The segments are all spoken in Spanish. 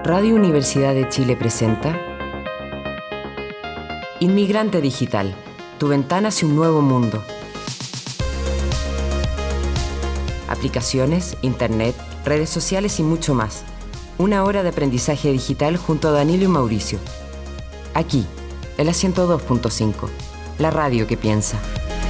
Radio Universidad de Chile presenta Inmigrante Digital, tu ventana hacia un nuevo mundo. Aplicaciones, internet, redes sociales y mucho más. Una hora de aprendizaje digital junto a Danilo y Mauricio. Aquí, en la 102.5, la radio que piensa.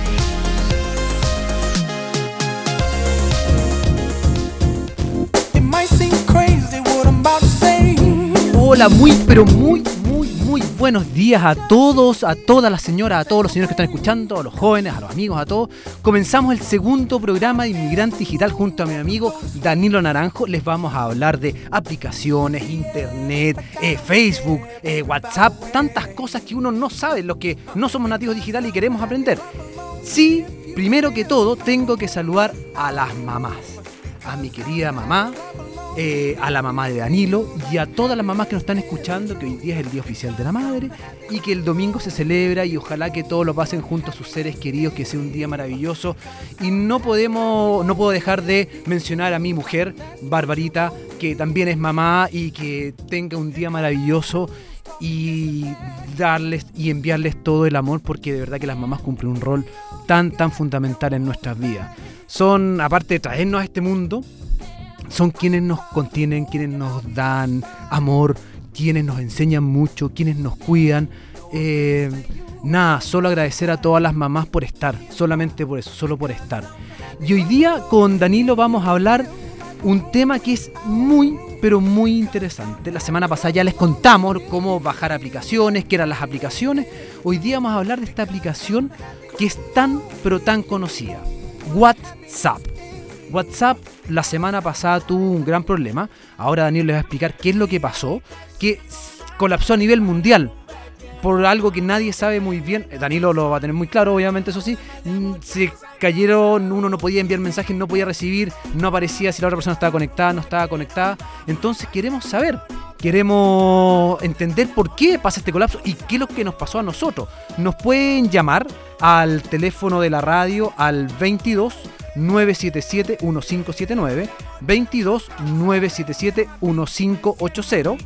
Hola, muy buenos días a todos, a todas las señoras, a todos los señores que están escuchando, a los jóvenes, a los amigos, a todos. Comenzamos el segundo programa de Inmigrante Digital junto a mi amigo Danilo Naranjo. Les vamos a hablar de aplicaciones, internet, Facebook, WhatsApp, tantas cosas que uno no sabe, los que no somos nativos digitales y queremos aprender. Sí, primero que todo, tengo que saludar a las mamás, a mi querida mamá, a la mamá de Danilo y a todas las mamás que nos están escuchando, que hoy día es el Día Oficial de la Madre y que el domingo se celebra, y ojalá que todos lo pasen junto a sus seres queridos, que sea un día maravilloso. Y no puedo dejar de mencionar a mi mujer, Barbarita, que también es mamá, y que tenga un día maravilloso y darles y enviarles todo el amor, porque de verdad que las mamás cumplen un rol tan fundamental en nuestras vidas. Son, aparte de traernos a este mundo, son quienes nos contienen, quienes nos dan amor, quienes nos enseñan mucho, quienes nos cuidan. Solo agradecer a todas las mamás por estar, solamente por eso, solo por estar. Y hoy día con Danilo vamos a hablar un tema que es muy interesante. La semana pasada ya les contamos cómo bajar aplicaciones, qué eran las aplicaciones. Hoy día vamos a hablar de esta aplicación que es tan conocida, WhatsApp. WhatsApp la semana pasada tuvo un gran problema. Ahora Daniel les va a explicar qué es lo que pasó, que colapsó a nivel mundial por algo que nadie sabe muy bien. Danilo lo va a tener muy claro, obviamente, eso sí. Se cayeron, uno no podía enviar mensajes, no podía recibir, no aparecía si la otra persona estaba conectada, no estaba conectada. Entonces queremos entender por qué pasa este colapso y qué es lo que nos pasó a nosotros. Nos pueden llamar al teléfono de la radio al 22-977-1579, 22-977-1580,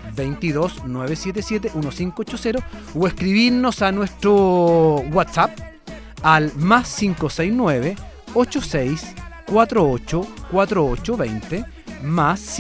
22-977-1580, o escribirnos a nuestro WhatsApp al más 569-8648-4820, más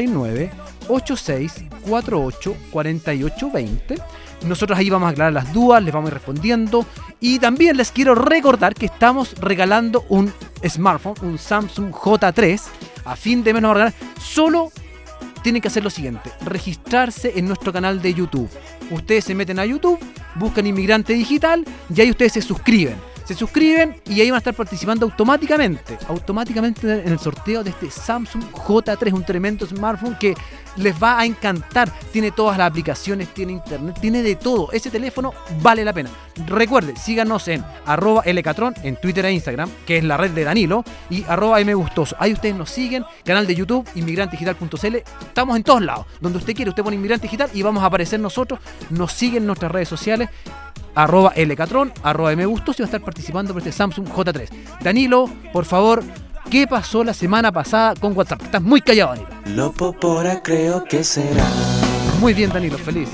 569-8648-4820. Nosotros ahí vamos a aclarar las dudas, les vamos a ir respondiendo. Y también les quiero recordar que estamos regalando un smartphone, un Samsung J3. A fin de mes nos vamos a regalar. Solo tienen que hacer lo siguiente: registrarse en nuestro canal de YouTube. Ustedes se meten a YouTube, buscan Inmigrante Digital y ahí ustedes se suscriben y ahí van a estar participando automáticamente en el sorteo de este Samsung J3, un tremendo smartphone que les va a encantar. Tiene todas las aplicaciones, tiene internet, tiene de todo. Ese teléfono vale la pena. Recuerden, síganos en @lcatron en Twitter e Instagram, que es la red de Danilo, y @mgustoso. Ahí ustedes nos siguen, canal de YouTube, inmigrantedigital.cl. Estamos en todos lados. Donde usted quiere, usted pone Inmigrante Digital y vamos a aparecer nosotros. Nos siguen en nuestras redes sociales, @lcatron, @mgustoso, y va a estar participando por este Samsung J3. Danilo, por favor, ¿qué pasó la semana pasada con WhatsApp? Estás muy callado, Danilo. Lo popora creo que será. Muy bien, Danilo, feliz.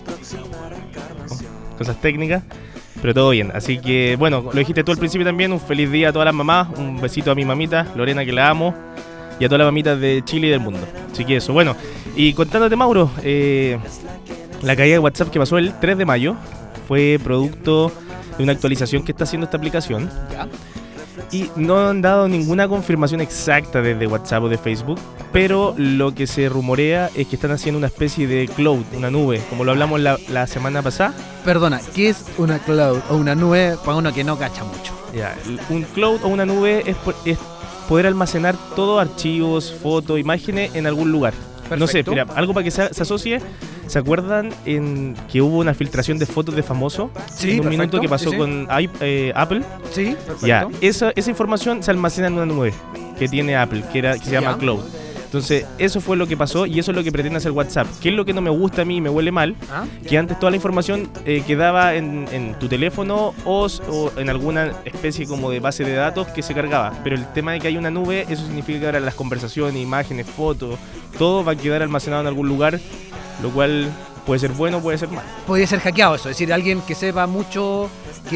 Cosas técnicas, pero todo bien. Así que, bueno, lo dijiste tú al principio también. Un feliz día a todas las mamás. Un besito a mi mamita, Lorena, que la amo. Y a todas las mamitas de Chile y del mundo. Así que eso, bueno. Y contándote, Mauro, la caída de WhatsApp que pasó el 3 de mayo fue producto de una actualización que está haciendo esta aplicación. ¿Ya? Y no han dado ninguna confirmación exacta desde WhatsApp o de Facebook, pero lo que se rumorea es que están haciendo una especie de cloud, una nube, como lo hablamos la semana pasada. Perdona, ¿qué es una cloud o una nube para uno que no cacha mucho? Ya, un cloud o una nube es poder almacenar todos archivos, fotos, imágenes en algún lugar. Perfecto. No sé, mira, algo para que se asocie. ¿Se acuerdan en que hubo una filtración de fotos de famosos? Sí, en un perfecto, minuto que pasó sí. Con Apple. Sí, perfecto. Ya, esa información se almacena en una nube que tiene Apple, que se llama Cloud. Entonces, eso fue lo que pasó y eso es lo que pretende hacer WhatsApp. ¿Qué es lo que no me gusta a mí y me huele mal? Que antes toda la información quedaba en tu teléfono o en alguna especie como de base de datos que se cargaba. Pero el tema de que hay una nube, eso significa que ahora las conversaciones, imágenes, fotos, todo va a quedar almacenado en algún lugar, lo cual puede ser bueno, puede ser malo. Podría ser hackeado eso, es decir, alguien que sepa mucho,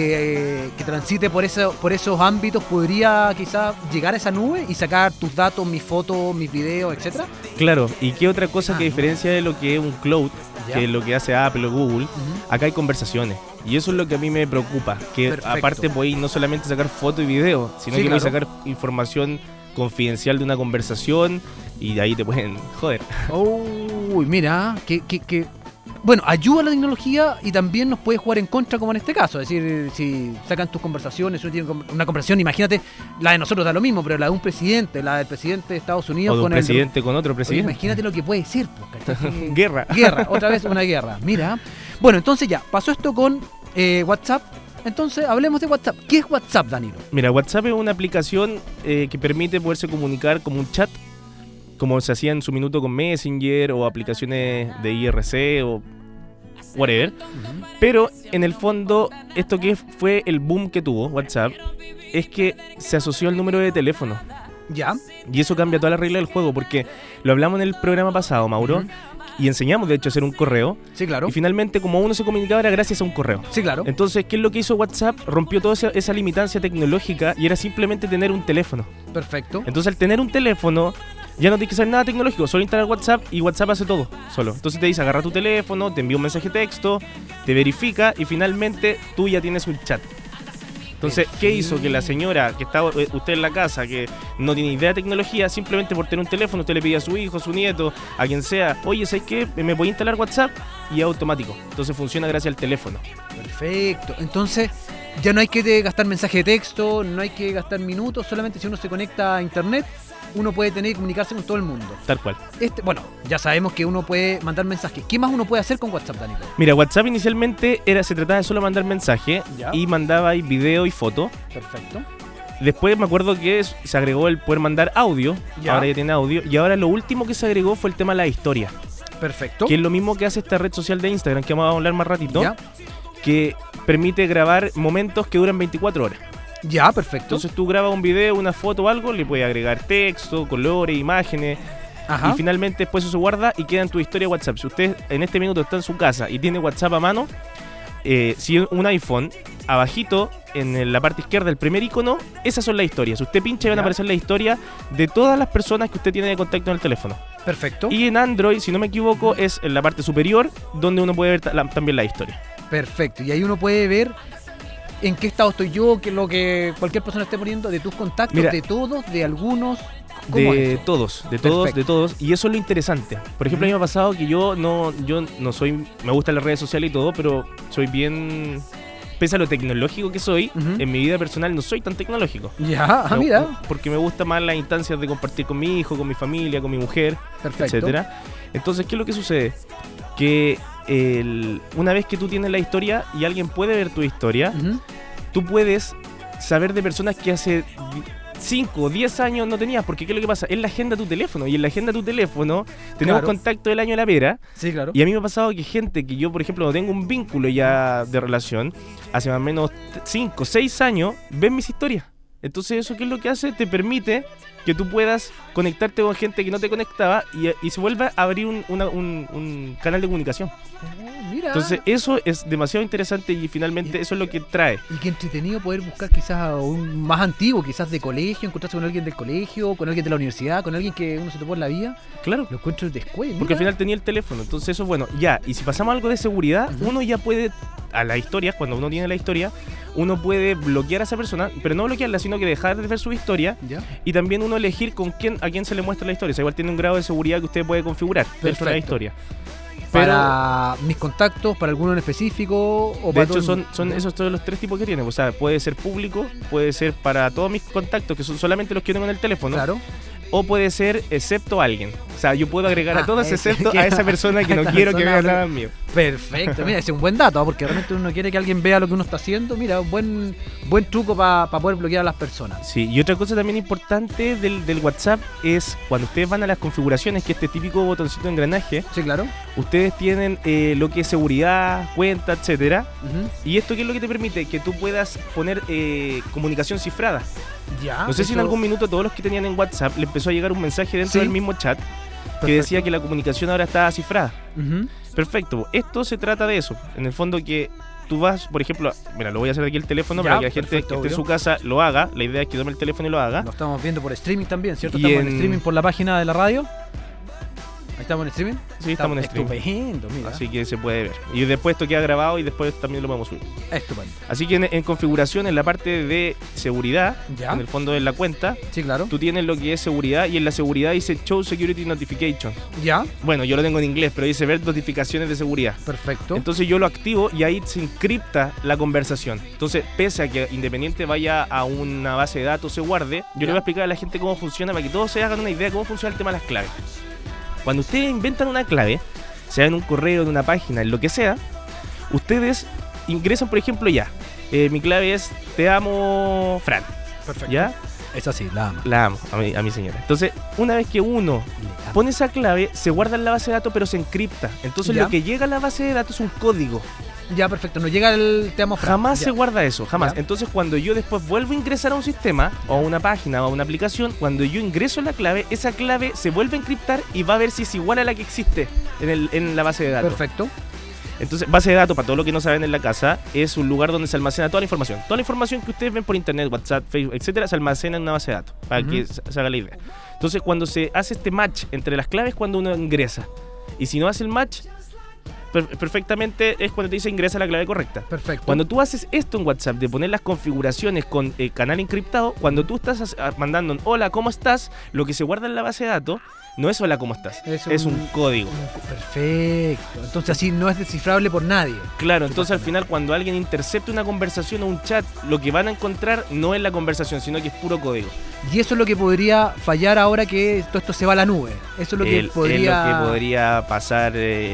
que transite por esos ámbitos, podría quizás llegar a esa nube y sacar tus datos, mis fotos, mis videos, etcétera. Claro, y qué otra cosa que diferencia de lo que es un cloud, que es lo que hace Apple o Google, acá hay conversaciones. Y eso es lo que a mí me preocupa, que aparte podéis no solamente sacar foto y video, sino que podéis sacar información confidencial de una conversación y de ahí te pueden joder. Uy, mira, que bueno, ayuda a la tecnología y también nos puede jugar en contra, como en este caso. Es decir, si sacan tus conversaciones, uno tiene una conversación, imagínate, la de nosotros da lo mismo, pero la de un presidente, la del presidente de Estados Unidos o de un presidente con otro presidente. Oye, imagínate lo que puede ser, pues, Guerra, otra vez una guerra. Mira, bueno, entonces ya, pasó esto con WhatsApp. Entonces, hablemos de WhatsApp. ¿Qué es WhatsApp, Danilo? Mira, WhatsApp es una aplicación que permite poderse comunicar como un chat, como se hacía en su minuto con Messenger o aplicaciones de IRC o whatever. Pero en el fondo, esto que fue el boom que tuvo WhatsApp es que se asoció al número de teléfono. Ya. Y eso cambia toda la regla del juego, porque lo hablamos en el programa pasado, Mauro, y enseñamos de hecho a hacer un correo. Sí, claro. Y finalmente, como uno se comunicaba, era gracias a un correo. Sí, claro. Entonces, ¿qué es lo que hizo WhatsApp? Rompió toda esa limitancia tecnológica y era simplemente tener un teléfono. Perfecto. Entonces, al tener un teléfono, ya no tienes que hacer nada tecnológico, solo instalar WhatsApp y WhatsApp hace todo solo. Entonces te dice, agarra tu teléfono, te envía un mensaje de texto, te verifica y finalmente tú ya tienes un chat. Entonces, ¿qué hizo? Que la señora que está usted en la casa, que no tiene idea de tecnología, simplemente por tener un teléfono, usted le pide a su hijo, a su nieto, a quien sea, oye, ¿sabes qué? ¿Me puede instalar WhatsApp? Y es automático. Entonces funciona gracias al teléfono. Perfecto. Entonces, ya no hay que gastar mensaje de texto, no hay que gastar minutos, solamente si uno se conecta a internet, uno puede tener y comunicarse con todo el mundo. Tal cual. Bueno, ya sabemos que uno puede mandar mensajes. ¿Qué más uno puede hacer con WhatsApp, Danilo? Mira, WhatsApp inicialmente se trataba de solo mandar mensaje y mandaba ahí video y foto. Perfecto. Después me acuerdo que se agregó el poder mandar audio. Ahora ya tiene audio. Y ahora lo último que se agregó fue el tema de la historia. Perfecto. Que es lo mismo que hace esta red social de Instagram, que vamos a hablar más ratito. Que permite grabar momentos que duran 24 horas. Ya, perfecto. Entonces tú grabas un video, una foto o algo, le puedes agregar texto, colores, imágenes. Y finalmente después eso se guarda y queda en tu historia de WhatsApp. Si usted en este minuto está en su casa y tiene WhatsApp a mano, si es un iPhone, abajito, en la parte izquierda, el primer icono, esas son las historias. Si usted pincha, van a aparecer la historia de todas las personas que usted tiene de contacto en el teléfono. Perfecto. Y en Android, si no me equivoco, es en la parte superior donde uno puede ver también la historia. Perfecto. Y ahí uno puede ver en qué estado estoy yo, que lo que cualquier persona esté poniendo, de tus contactos, mira, de todos, de algunos. De todos. Y eso es lo interesante. Por ejemplo, a mí me ha pasado que yo no soy, me gustan las redes sociales y todo, pero soy bien, pese a lo tecnológico que soy, en mi vida personal no soy tan tecnológico. Mira. Porque me gustan más las instancias de compartir con mi hijo, con mi familia, con mi mujer, etcétera. Entonces, ¿qué es lo que sucede? Que una vez que tú tienes la historia y alguien puede ver tu historia, tú puedes saber de personas que hace 5 o 10 años no tenías, porque ¿qué es lo que pasa? Es la agenda de tu teléfono, y en la agenda de tu teléfono tenemos contacto del año de la pera. Sí, claro. Y a mí me ha pasado que gente que yo, por ejemplo, no tengo un vínculo ya de relación, hace más o menos 5 o 6 años, ven mis historias. Entonces, ¿eso qué es lo que hace? Te permite que tú puedas conectarte con gente que no te conectaba y se vuelve a abrir un canal de comunicación. Mira. Entonces, eso es demasiado interesante y finalmente eso es lo que trae. Y qué entretenido poder buscar quizás a un más antiguo, quizás de colegio, encontrarse con alguien del colegio, con alguien de la universidad, con alguien que uno se topó en la vida. Claro. Lo encuentro después. Porque al final tenía el teléfono, entonces eso es bueno. Ya, y si pasamos a algo de seguridad, uno ya puede, a la historia, cuando uno tiene la historia, uno puede bloquear a esa persona, pero no bloquearla, sino que dejar de ver su historia. Y también uno elegir a quién se le muestra la historia. O sea, igual tiene un grado de seguridad que usted puede configurar dentro de la historia. Para mis contactos, para alguno en específico, o de para hecho son esos todos los 3 tipos que tiene. O sea, puede ser público, puede ser para todos mis contactos, que son solamente los que tengo en el teléfono. Claro. o puede ser excepto alguien. O sea, yo puedo agregar a todos ese, excepto a esa persona que no quiero que vea nada mío. Perfecto, mira, ese es un buen dato, porque realmente uno quiere que alguien vea lo que uno está haciendo. Mira, un buen truco para poder bloquear a las personas. Sí, y otra cosa también importante del WhatsApp es cuando ustedes van a las configuraciones, que este típico botoncito de engranaje, Sí, claro. ustedes tienen lo que es seguridad, cuenta, etcétera. Ujú. Y esto, ¿qué es lo que te permite? Que tú puedas poner comunicación cifrada. Ya. No sé si en algún minuto todos los que tenían en WhatsApp le empezó a llegar un mensaje dentro Sí. del mismo chat que decía que la comunicación ahora estaba cifrada. Ujú. Perfecto. Esto se trata de eso. En el fondo que tú vas, por ejemplo, mira, lo voy a hacer aquí el teléfono Ya, para que la gente perfecto, que esté en obvio. su casa lo haga. La idea es que tome el teléfono y lo haga. Lo estamos viendo por streaming también, ¿cierto? Y Estamos en en- streaming por la página de la radio. Ahí estamos en streaming. Sí, estamos en streaming. Estupendo, mira. Así que se puede ver. Y después esto queda grabado y después también lo podemos subir. Estupendo. Así que en configuración, en la parte de seguridad, Ya. en el fondo de la cuenta, Sí, claro. tú tienes lo que es seguridad y en la seguridad dice Show Security Notification. Ya. Bueno, yo lo tengo en inglés, pero dice ver notificaciones de seguridad. Perfecto. Entonces yo lo activo y ahí se encripta la conversación. Entonces, pese a que Independiente vaya a una base de datos, se guarde, yo le voy a explicar a la gente cómo funciona para que todos se hagan una idea de cómo funciona el tema de las claves. Cuando ustedes inventan una clave, sea en un correo, en una página, en lo que sea, ustedes ingresan, por ejemplo, mi clave es te amo, Fran. Perfecto. ¿Ya? Es así, la amo. La amo a mi señora. Entonces, una vez que uno pone esa clave, se guarda en la base de datos, pero se encripta. Entonces, Ya. lo que llega a la base de datos es un código. Ya, perfecto. No llega el te amo, Fran. Jamás Ya. se guarda eso, jamás. Ya. Entonces, cuando yo después vuelvo a ingresar a un sistema, o a una página, o a una aplicación, cuando yo ingreso la clave, esa clave se vuelve a encriptar y va a ver si es igual a la que existe en la base de datos. Perfecto. Entonces, base de datos, para todo lo que no saben en la casa, es un lugar donde se almacena toda la información. Toda la información que ustedes ven por internet, WhatsApp, Facebook, etcétera, se almacena en una base de datos, para Ujú. que se haga la idea. Entonces, cuando se hace este match entre las claves, cuando uno ingresa. Y si no hace el match, perfectamente es cuando te dice ingresa la clave correcta. Perfecto. Cuando tú haces esto en WhatsApp, de poner las configuraciones con canal encriptado, cuando tú estás mandando un hola, ¿cómo estás? Lo que se guarda en la base de datos no es hola, ¿cómo estás? Es un código. Perfecto. Entonces así no es descifrable por nadie. Claro, entonces al final cuando alguien intercepte una conversación o un chat, lo que van a encontrar no es la conversación, sino que es puro código. Y eso es lo que podría fallar ahora que todo esto se va a la nube. Eso es lo que Es podría... lo que podría pasar.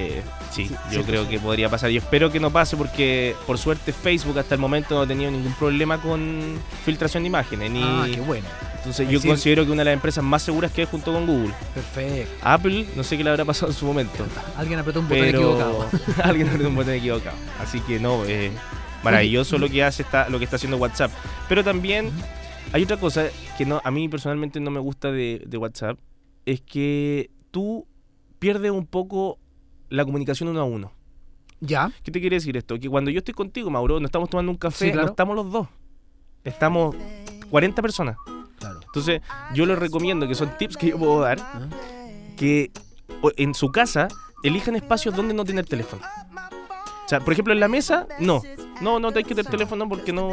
Sí, yo creo que podría pasar. Yo espero que no pase porque por suerte Facebook hasta el momento no ha tenido ningún problema con filtración de imágenes. Ah, qué bueno. Entonces Ahí yo sí. considero que una de las empresas más seguras que es junto con Google. Perfecto. Apple, no sé qué le habrá pasado en su momento. Alguien apretó un botón Pero equivocado. alguien apretó un botón equivocado. Así que no, maravilloso lo que lo que está haciendo WhatsApp. Pero también hay otra cosa que a mí personalmente no me gusta de WhatsApp, es que tú pierdes un poco la comunicación uno a uno. Ya. ¿Qué te quiere decir esto? Que cuando yo estoy contigo, Mauro, nos estamos tomando un café, Sí, claro. no estamos los dos. Estamos 40 personas. Claro. Entonces, yo les recomiendo, que son tips que yo puedo dar, que en su casa elijan espacios donde no tener teléfono. O sea, por ejemplo, en la mesa, no hay que tener teléfono porque no.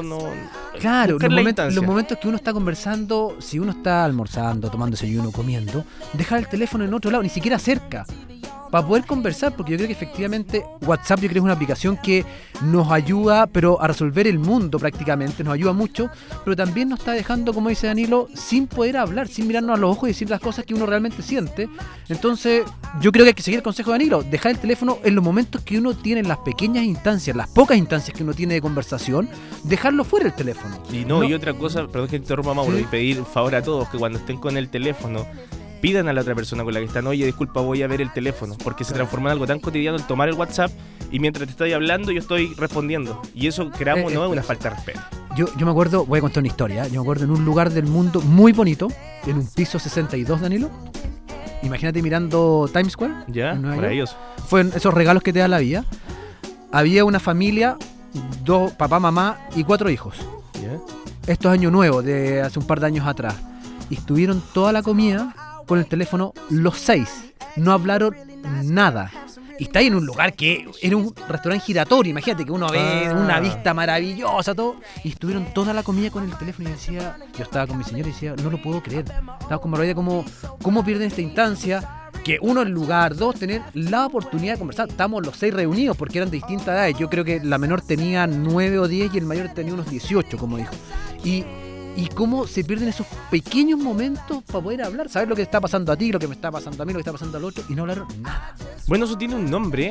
Claro, buscar la instancia. los momentos que uno está conversando, si uno está almorzando, tomando desayuno, comiendo, dejar el teléfono en otro lado, ni siquiera cerca, para poder conversar, porque yo creo que efectivamente WhatsApp yo creo que es una aplicación que nos ayuda, pero a resolver el mundo prácticamente, nos ayuda mucho, pero también nos está dejando, como dice Danilo, sin poder hablar, sin mirarnos a los ojos y decir las cosas que uno realmente siente. Entonces, yo creo que hay que seguir el consejo de Danilo, dejar el teléfono en los momentos que uno tiene, en las pequeñas instancias, las pocas instancias que uno tiene de conversación, dejarlo fuera el teléfono. Y otra cosa, perdón que interrumpa, Mauro, Sí. y pedir favor a todos que cuando estén con el teléfono, pidan a la otra persona con la que están, oye, disculpa, voy a ver el teléfono, porque se transforma en algo tan cotidiano el tomar el WhatsApp y mientras te estoy hablando yo estoy respondiendo. Y eso, creamos, no es una falta de respeto. Yo me acuerdo, voy a contar una historia, yo me acuerdo en un lugar del mundo muy bonito, en un piso 62, Danilo. Imagínate mirando Times Square. ¿Ya? en Nueva York. Maravilloso. Fueron esos regalos que te da la vida. Había una familia, 2 papá, mamá y 4 hijos. ¿Ya? Esto es año nuevo, de hace un par de años atrás. Y estuvieron toda la comida con el teléfono los 6. No hablaron nada. Y está ahí en un lugar que era un restaurante giratorio. Imagínate que uno ve una vista maravillosa, todo. Y estuvieron toda la comida con el teléfono y decía, yo estaba con mi señora y decía, no lo puedo creer. Estaba con maravilla cómo pierden esta instancia. Que uno, en lugar, 2, tener la oportunidad de conversar. Estamos los 6 reunidos porque eran de distintas edades. Yo creo que la menor tenía 9 o 10 y el mayor tenía unos 18, como dijo. Y y cómo se pierden esos pequeños momentos para poder hablar, saber lo que está pasando a ti, lo que me está pasando a mí, lo que está pasando al otro, y no hablar nada. Bueno, eso tiene un nombre.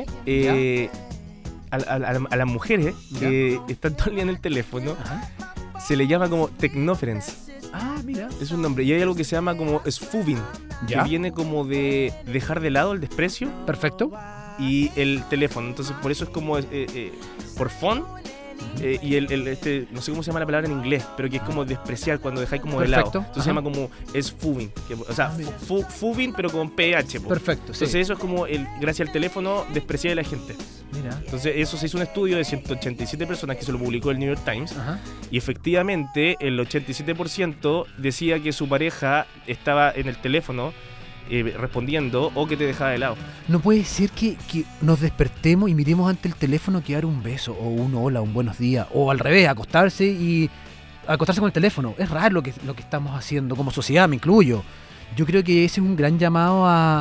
A las mujeres que están todo el día en el teléfono, se le llama como technoference. Ah, mira. Es un nombre. Y hay algo que se llama como sfooving, que viene como de dejar de lado el desprecio. Perfecto. Y el teléfono. Entonces, por eso es como por phone. Y no sé cómo se llama la palabra en inglés, pero que es como despreciar cuando dejáis como de lado. Entonces se llama como sfooving. O sea, fooving, pero con PH. Perfecto. Entonces eso es como, gracias al teléfono, despreciar a la gente. Mira. Entonces eso se hizo un estudio de 187 personas que se lo publicó el New York Times. Y efectivamente el 87% decía que su pareja estaba en el teléfono respondiendo o que te dejaba de lado. No puede ser que nos despertemos y miremos ante el teléfono que dar un beso o un hola, un buenos días, o al revés, acostarse con el teléfono. Es raro lo que estamos haciendo como sociedad, me incluyo. Yo creo que ese es un gran llamado a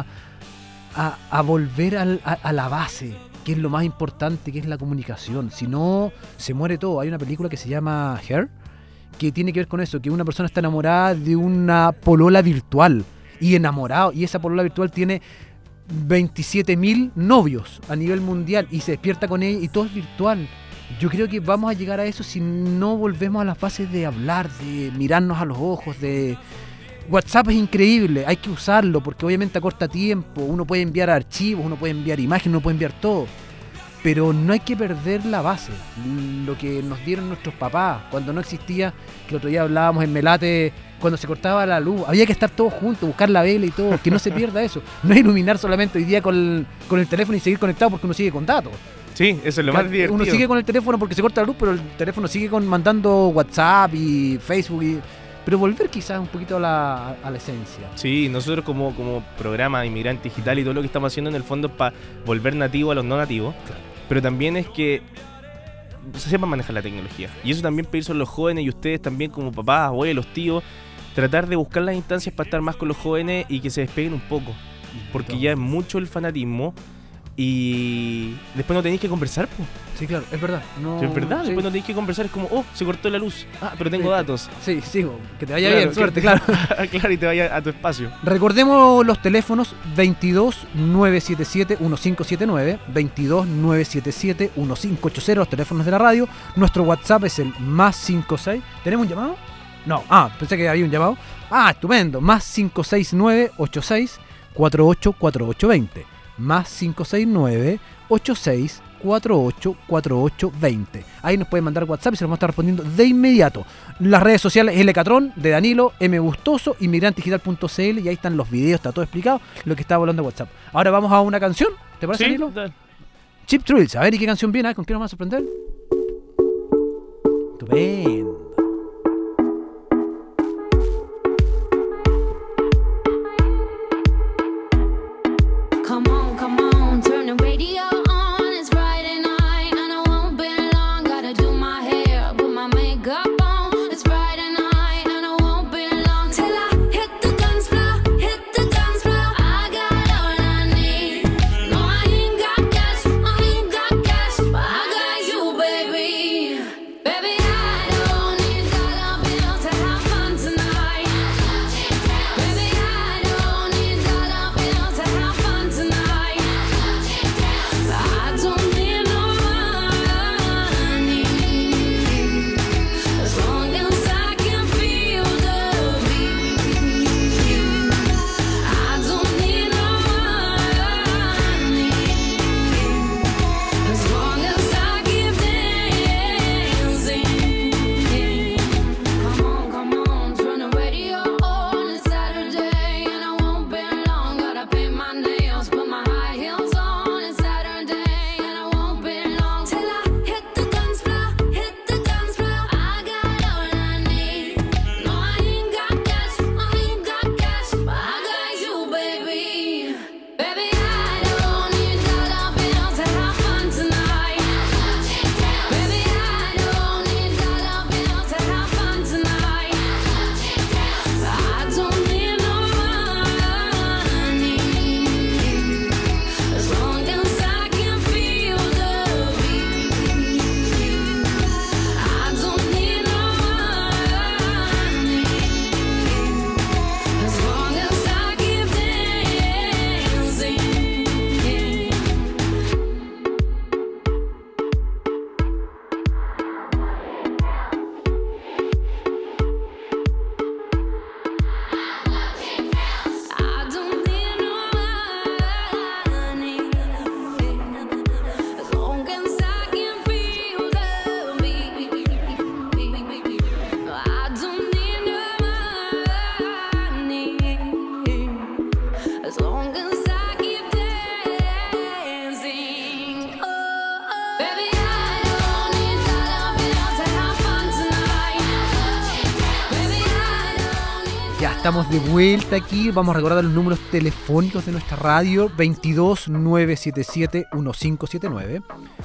volver a la base, que es lo más importante, que es la comunicación. Si no, se muere todo. Hay una película que se llama Her, que tiene que ver con eso, que una persona está enamorada de una polola virtual. Y enamorado, y esa polola virtual tiene 27.000 novios a nivel mundial y se despierta con ella y todo es virtual. Yo creo que vamos a llegar a eso si no volvemos a las bases de hablar, de mirarnos a los ojos, de... WhatsApp es increíble, hay que usarlo porque obviamente acorta tiempo, uno puede enviar archivos, uno puede enviar imágenes, uno puede enviar todo, pero no hay que perder la base, lo que nos dieron nuestros papás cuando no existía, que el otro día hablábamos en Melate, cuando se cortaba la luz, había que estar todos juntos, buscar la vela y todo, que no se pierda eso, no es iluminar solamente hoy día con el teléfono y seguir conectado porque uno sigue con datos. Sí, eso es lo más divertido. Uno sigue con el teléfono porque se corta la luz, pero el teléfono sigue mandando WhatsApp y Facebook, pero volver quizás un poquito a la esencia. Sí, nosotros como programa Inmigrante Digital y todo lo que estamos haciendo en el fondo es para volver nativo a los no nativos, claro. Pero también es que se sepan manejar la tecnología. Y eso también pedirse a los jóvenes y ustedes también como papás, abuelos, tíos, tratar de buscar las instancias para estar más con los jóvenes y que se despeguen un poco. Porque ya es mucho el fanatismo y después no tenéis que conversar, pues. Sí, claro, es verdad. No, sí, es verdad, sí. Después no tenéis que conversar, es como, se cortó la luz. Pero tengo datos. Sí, que te vaya bien, suerte, claro. Claro, y te vaya a tu espacio. Recordemos los teléfonos 22-977-1579, 22-977-1580, los teléfonos de la radio. Nuestro WhatsApp es el +56. ¿Tenemos un llamado? No, pensé que había un llamado. Estupendo, +569-86-484820. +569-86-484820. Ahí nos pueden mandar WhatsApp y se los vamos a estar respondiendo de inmediato. Las redes sociales, El Catrón, de Danilo, M. Bustoso, inmigrantedigital.cl, y ahí están los videos, está todo explicado, lo que estaba hablando de WhatsApp. Ahora vamos a una canción, ¿te parece, sí, Danilo? Dale. Cheap Thrills, a ver, ¿y qué canción viene? ¿Con qué nos vamos a sorprender? Estupendo. Baby, I don't estamos de vuelta aquí. Vamos a recordar los números telefónicos de nuestra radio: 22 977 1579,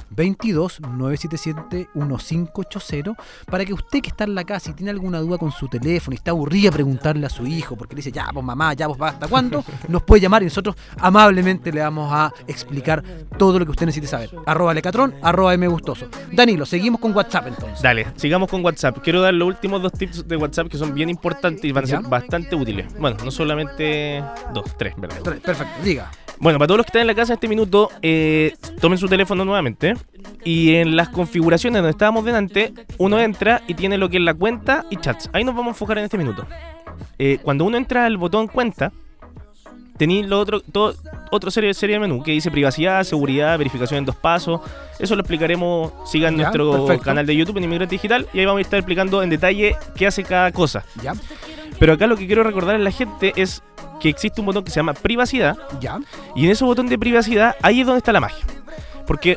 22 977 1580, para que usted que está en la casa y tiene alguna duda con su teléfono y está aburrida, preguntarle a su hijo, porque le dice, ya pues mamá, ya pues ¿hasta cuándo? Nos puede llamar y nosotros amablemente le vamos a explicar todo lo que usted necesite saber. @lecatrón, @mgustoso. Danilo, seguimos con WhatsApp entonces. Dale, sigamos con WhatsApp. Quiero dar los últimos 2 tips de WhatsApp que son bien importantes y van a ser bastante útiles. Bueno, no solamente 2, 3, ¿verdad? Perfecto, diga. Bueno, para todos los que están en la casa en este minuto, tomen su teléfono nuevamente y en las configuraciones donde estábamos delante, uno entra y tiene lo que es la cuenta y chats. Ahí nos vamos a enfocar en este minuto. Cuando uno entra al botón cuenta, tenéis otro serie de menú que dice privacidad, seguridad, verificación en 2 pasos. Eso lo explicaremos, sigan nuestro canal de YouTube en Inmigrante Digital y ahí vamos a estar explicando en detalle qué hace cada cosa. Ya. Pero acá lo que quiero recordar a la gente es que existe un botón que se llama privacidad. Ya. Y en ese botón de privacidad, ahí es donde está la magia. Porque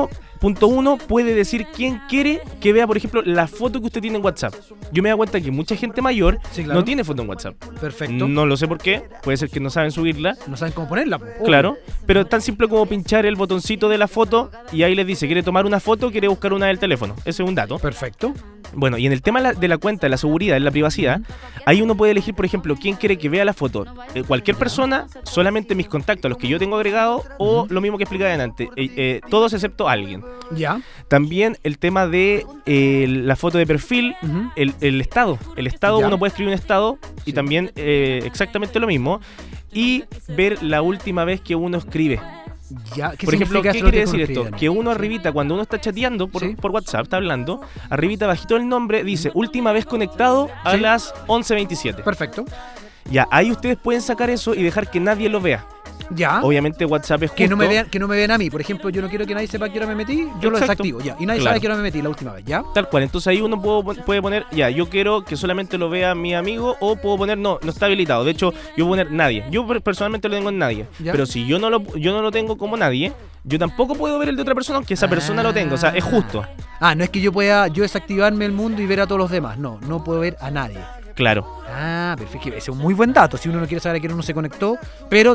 1.1 puede decir quién quiere que vea, por ejemplo, la foto que usted tiene en WhatsApp. Yo me he dado cuenta que mucha gente mayor no tiene foto en WhatsApp. Perfecto. No lo sé por qué, puede ser que no saben subirla. No saben cómo ponerla. Claro, pero es tan simple como pinchar el botoncito de la foto y ahí les dice, ¿quiere tomar una foto? ¿Quiere buscar una del teléfono? Ese es un dato. Perfecto. Bueno, y en el tema de la cuenta, de la seguridad, de la privacidad, ahí uno puede elegir, por ejemplo, quién quiere que vea la foto. Cualquier persona, solamente mis contactos, los que yo tengo agregados, o lo mismo que explicaba antes, todos excepto alguien. Ya. También el tema de la foto de perfil, el estado. El estado, uno puede escribir un estado y también exactamente lo mismo. Y ver la última vez que uno escribe. Ya, por ejemplo, ¿qué quiere decir esto? Que uno arribita, cuando uno está chateando por WhatsApp, está hablando, arribita bajito el nombre, dice última vez conectado a las 11:27. Perfecto. Ya, ahí ustedes pueden sacar eso y dejar que nadie lo vea. Ya. Obviamente WhatsApp es justo. Que no me vean a mí. Por ejemplo, yo no quiero que nadie sepa que ahora me metí, yo lo desactivo, ya. Y nadie sabe que ahora me metí la última vez, ¿ya? Tal cual. Entonces ahí uno puede poner, ya, yo quiero que solamente lo vea mi amigo, o puedo poner, no está habilitado. De hecho, yo puedo poner nadie. Yo personalmente lo tengo en nadie. ¿Ya? Pero si yo no lo tengo como nadie, yo tampoco puedo ver el de otra persona, aunque esa persona lo tenga. O sea, es justo. No es que yo pueda desactivarme el mundo y ver a todos los demás. No puedo ver a nadie. Claro. Perfecto. Ese es un muy buen dato. Si uno no quiere saber a quién uno se conectó, pero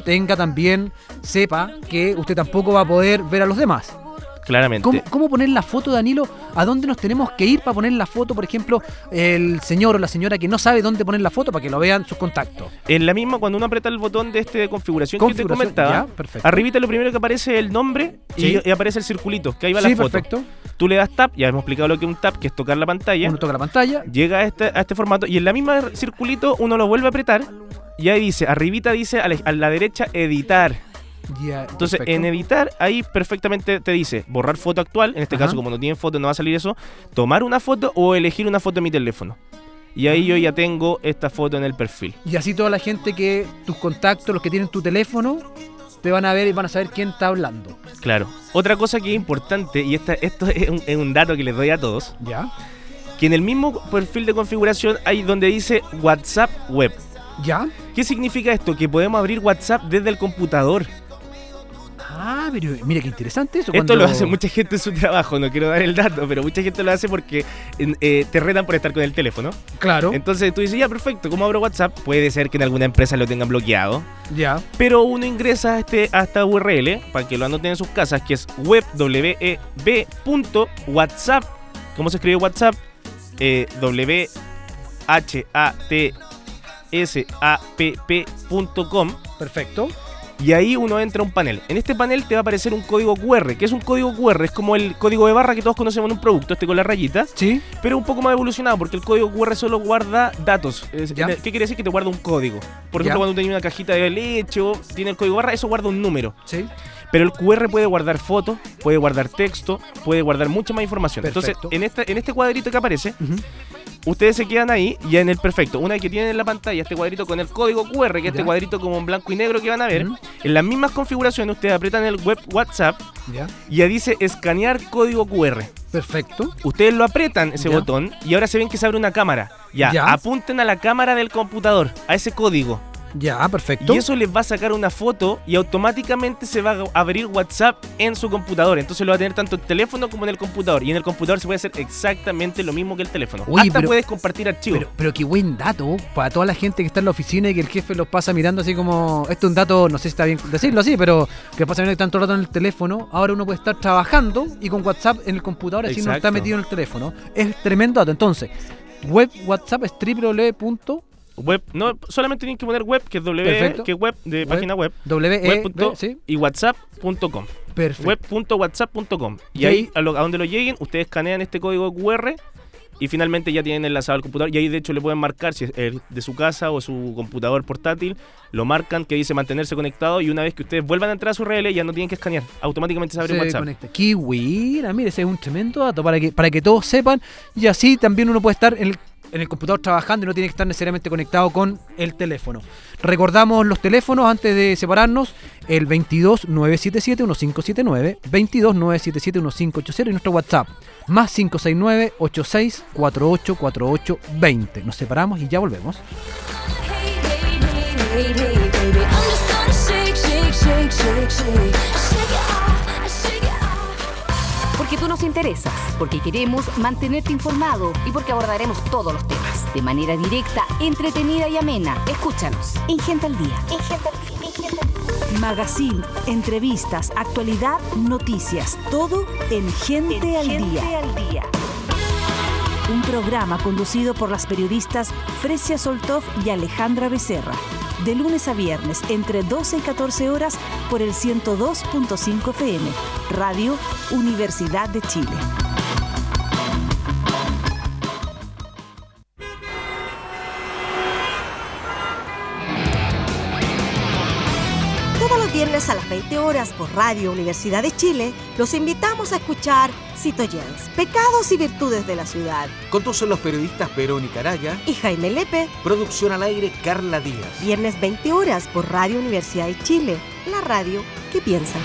sepa que usted tampoco va a poder ver a los demás. Claramente. ¿Cómo poner la foto, Danilo? ¿A dónde nos tenemos que ir para poner la foto? Por ejemplo, el señor o la señora que no sabe dónde poner la foto para que lo vean sus contactos. En la misma, cuando uno aprieta el botón de configuración que te comentaba, arribita lo primero que aparece es el nombre y aparece el circulito, que ahí va la foto. Perfecto. Tú le das tap, ya hemos explicado lo que es un tap, que es tocar la pantalla. Uno toca la pantalla. Llega a este formato y en la misma circulito uno lo vuelve a apretar y ahí dice, arribita dice a la derecha editar. Entonces, en editar, ahí perfectamente te dice borrar foto actual. En este caso, como no tiene foto, no va a salir eso. Tomar una foto o elegir una foto de mi teléfono. Y ahí yo ya tengo esta foto en el perfil. Y así toda la gente que tus contactos, los que tienen tu teléfono, te van a ver y van a saber quién está hablando. Claro. Otra cosa que es importante, y esto es un dato que les doy a todos, ¿ya? Que en el mismo perfil de configuración hay donde dice WhatsApp Web. ¿Ya? ¿Qué significa esto? Que podemos abrir WhatsApp desde el computador. Pero mira qué interesante eso. Esto lo hace mucha gente en su trabajo, no quiero dar el dato, pero mucha gente lo hace porque te retan por estar con el teléfono. Claro. Entonces tú dices, ya, perfecto, ¿cómo abro WhatsApp? Puede ser que en alguna empresa lo tengan bloqueado. Ya. Pero uno ingresa a esta URL, para que lo anoten en sus casas, que es web.whatsapp. ¿Cómo se escribe WhatsApp? whatsapp.com. Perfecto. Y ahí uno entra a un panel. En este panel te va a aparecer un código QR. ¿Qué es un código QR? Es como el código de barra que todos conocemos en un producto, con la rayita. Sí. Pero un poco más evolucionado, porque el código QR solo guarda datos. ¿Qué quiere decir? Que te guarda un código. Por ejemplo, cuando tenía una cajita de leche o tiene el código barra, eso guarda un número. Sí. Pero el QR puede guardar fotos, puede guardar texto, puede guardar mucha más información. Perfecto. Entonces, en este cuadrito que aparece, ustedes se quedan ahí y en el perfecto. Una vez que tienen en la pantalla este cuadrito con el código QR, que es este cuadrito como en blanco y negro que van a ver, en las mismas configuraciones ustedes aprietan el web WhatsApp y ya dice escanear código QR. Perfecto. Ustedes lo aprietan ese botón y ahora se ven que se abre una cámara. Ya, apunten a la cámara del computador, a ese código. Ya, perfecto. Y eso les va a sacar una foto y automáticamente se va a abrir WhatsApp en su computador. Entonces lo va a tener tanto en el teléfono como en el computador. Y en el computador se puede hacer exactamente lo mismo que el teléfono. Oye, Hasta puedes compartir archivos. Pero qué buen dato para toda la gente que está en la oficina y que el jefe los pasa mirando así como... Esto es un dato, no sé si está bien decirlo así, pero que pasa mirando tanto rato en el teléfono. Ahora uno puede estar trabajando y con WhatsApp en el computador, así no está metido en el teléfono. Es tremendo dato. Entonces, web WhatsApp es www. Web, no, solamente tienen que poner web, que es que es web de página web. ¿Sí? Y whatsapp.com. Perfecto. Web.whatsapp.com. Y ahí, a donde lo lleguen, ustedes escanean este código QR y finalmente ya tienen enlazado al computador. Y ahí, de hecho, le pueden marcar si es de su casa o su computador portátil. Lo marcan, que dice mantenerse conectado. Y una vez que ustedes vuelvan a entrar a su RL, ya no tienen que escanear. Automáticamente se abre WhatsApp. Conecta. ¡Qué buena! Mire, ese es un tremendo dato para que todos sepan. Y así también uno puede estar en el computador trabajando y no tiene que estar necesariamente conectado con el teléfono. Recordamos los teléfonos antes de separarnos: el 22-977-1579, 22-977-1580 y nuestro WhatsApp, más 569-86484820. Nos separamos y ya volvemos. Porque tú nos interesas, porque queremos mantenerte informado y porque abordaremos todos los temas de manera directa, entretenida y amena. Escúchanos en Gente al Día. Magazine, entrevistas, actualidad, noticias, todo en Gente al Día. Un programa conducido por las periodistas Fresia Soltov y Alejandra Becerra. De lunes a viernes, entre 12 y 14 horas, por el 102.5 FM, Radio Universidad de Chile. Todos los viernes a las 20 horas por Radio Universidad de Chile, los invitamos a escuchar Citoyens, Pecados y Virtudes de la Ciudad. Conducen los periodistas Verónica Araya y Jaime Lepe. Producción al aire Carla Díaz. Viernes 20 horas por Radio Universidad de Chile, la radio que piensa.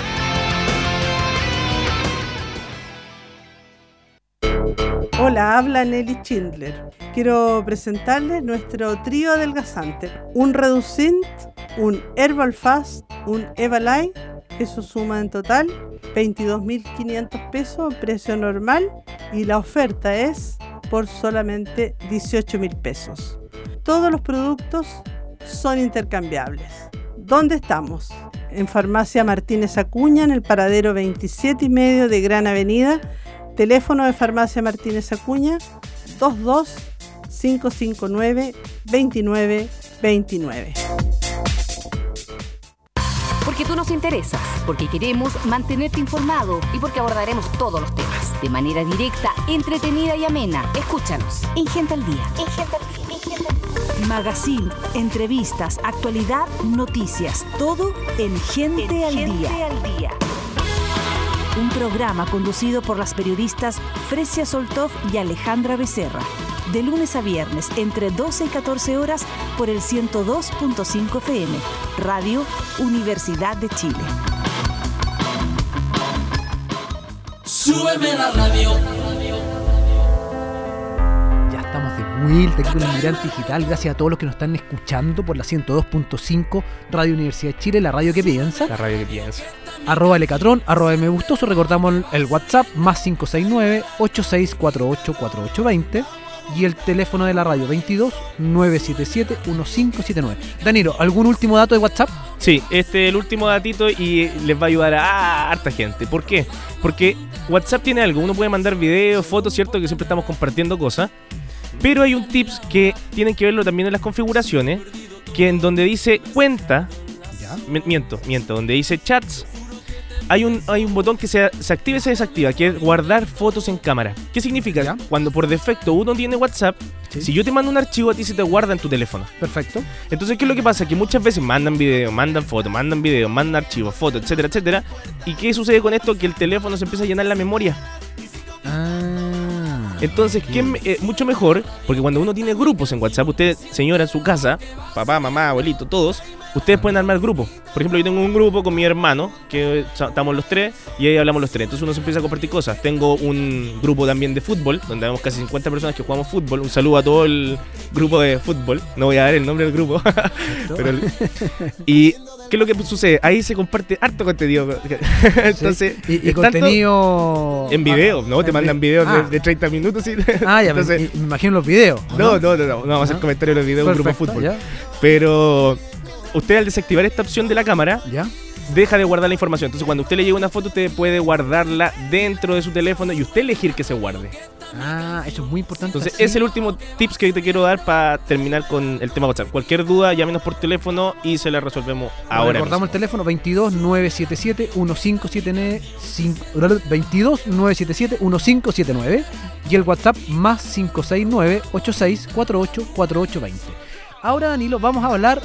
Hola, habla Nelly Schindler. Quiero presentarles nuestro trío adelgazante. Un Reducint, un Herbal Fast, un Evalite. Eso suma en total 22.500 pesos, precio normal, y la oferta es por solamente 18.000 pesos. Todos los productos son intercambiables. ¿Dónde estamos? En Farmacia Martínez Acuña, en el paradero 27,5 de Gran Avenida. Teléfono de Farmacia Martínez Acuña, 22-559-2929. Porque tú nos interesas, porque queremos mantenerte informado y porque abordaremos todos los temas de manera directa, entretenida y amena. Escúchanos en Gente al Día. Magazine, entrevistas, actualidad, noticias, todo en Gente al Día. Un programa conducido por las periodistas Fresia Soltov y Alejandra Becerra. De lunes a viernes, entre 12 y 14 horas, por el 102.5 FM, Radio Universidad de Chile. Súbeme la radio. Ya estamos de vuelta aquí con el Inmigrante Digital. Gracias a todos los que nos están escuchando por la 102.5 Radio Universidad de Chile, la radio que piensa. La radio que piensa. @Lecatrón, @Mgustoso. Recordamos el WhatsApp, más 569-86484820. Y el teléfono de la radio, 22-977-1579. Danilo, ¿algún último dato de WhatsApp? Sí, este es el último datito y les va a ayudar a harta gente. ¿Por qué? Porque WhatsApp tiene algo. Uno puede mandar videos, fotos, ¿cierto? Que siempre estamos compartiendo cosas. Pero hay un tips que tienen que verlo también en las configuraciones, que en donde dice cuenta, ¿Ya? miento, donde dice chats, hay un botón que se activa y se desactiva, que es guardar fotos en cámara. ¿Qué significa? ¿Ya? Cuando por defecto uno tiene WhatsApp, Sí. si yo te mando un archivo, a ti se te guarda en tu teléfono. Perfecto. Entonces, ¿qué es lo que pasa? Que muchas veces mandan videos, mandan fotos, mandan videos, mandan archivos, fotos, etcétera, etcétera. ¿Y qué sucede con esto? Que el teléfono se empieza a llenar la memoria. Entonces, ¿qué mucho mejor? Porque cuando uno tiene grupos en WhatsApp, usted, señora, en su casa, papá, mamá, abuelito, todos, ustedes pueden armar grupos. Por ejemplo, yo tengo un grupo con mi hermano, que estamos los tres, y ahí hablamos los tres. Entonces uno se empieza a compartir cosas. Tengo un grupo también de fútbol, donde vemos casi 50 personas que jugamos fútbol. Un saludo a todo el grupo de fútbol. No voy a dar el nombre del grupo. Y ¿qué es lo que sucede? Ahí se comparte harto contenido. Entonces, y contenido en video, ¿no? Te mandan videos de 30 minutos. ¿Sí? Ya, entonces, me imagino los videos. No vamos a hacer comentarios de los videos de un grupo de fútbol. Ya. Pero usted, al desactivar esta opción de la cámara, ¿ya? Deja de guardar la información. Entonces, cuando usted le llega una foto, usted puede guardarla dentro de su teléfono y usted elegir que se guarde. Eso es muy importante. Entonces, ese es el último tips que te quiero dar para terminar con el tema WhatsApp. Cualquier duda, llámenos por teléfono y se la resolvemos ahora. Recordamos el teléfono 22 977 1579 22 977 1579 y el WhatsApp más 569 8648 4820. Ahora, Danilo, vamos a hablar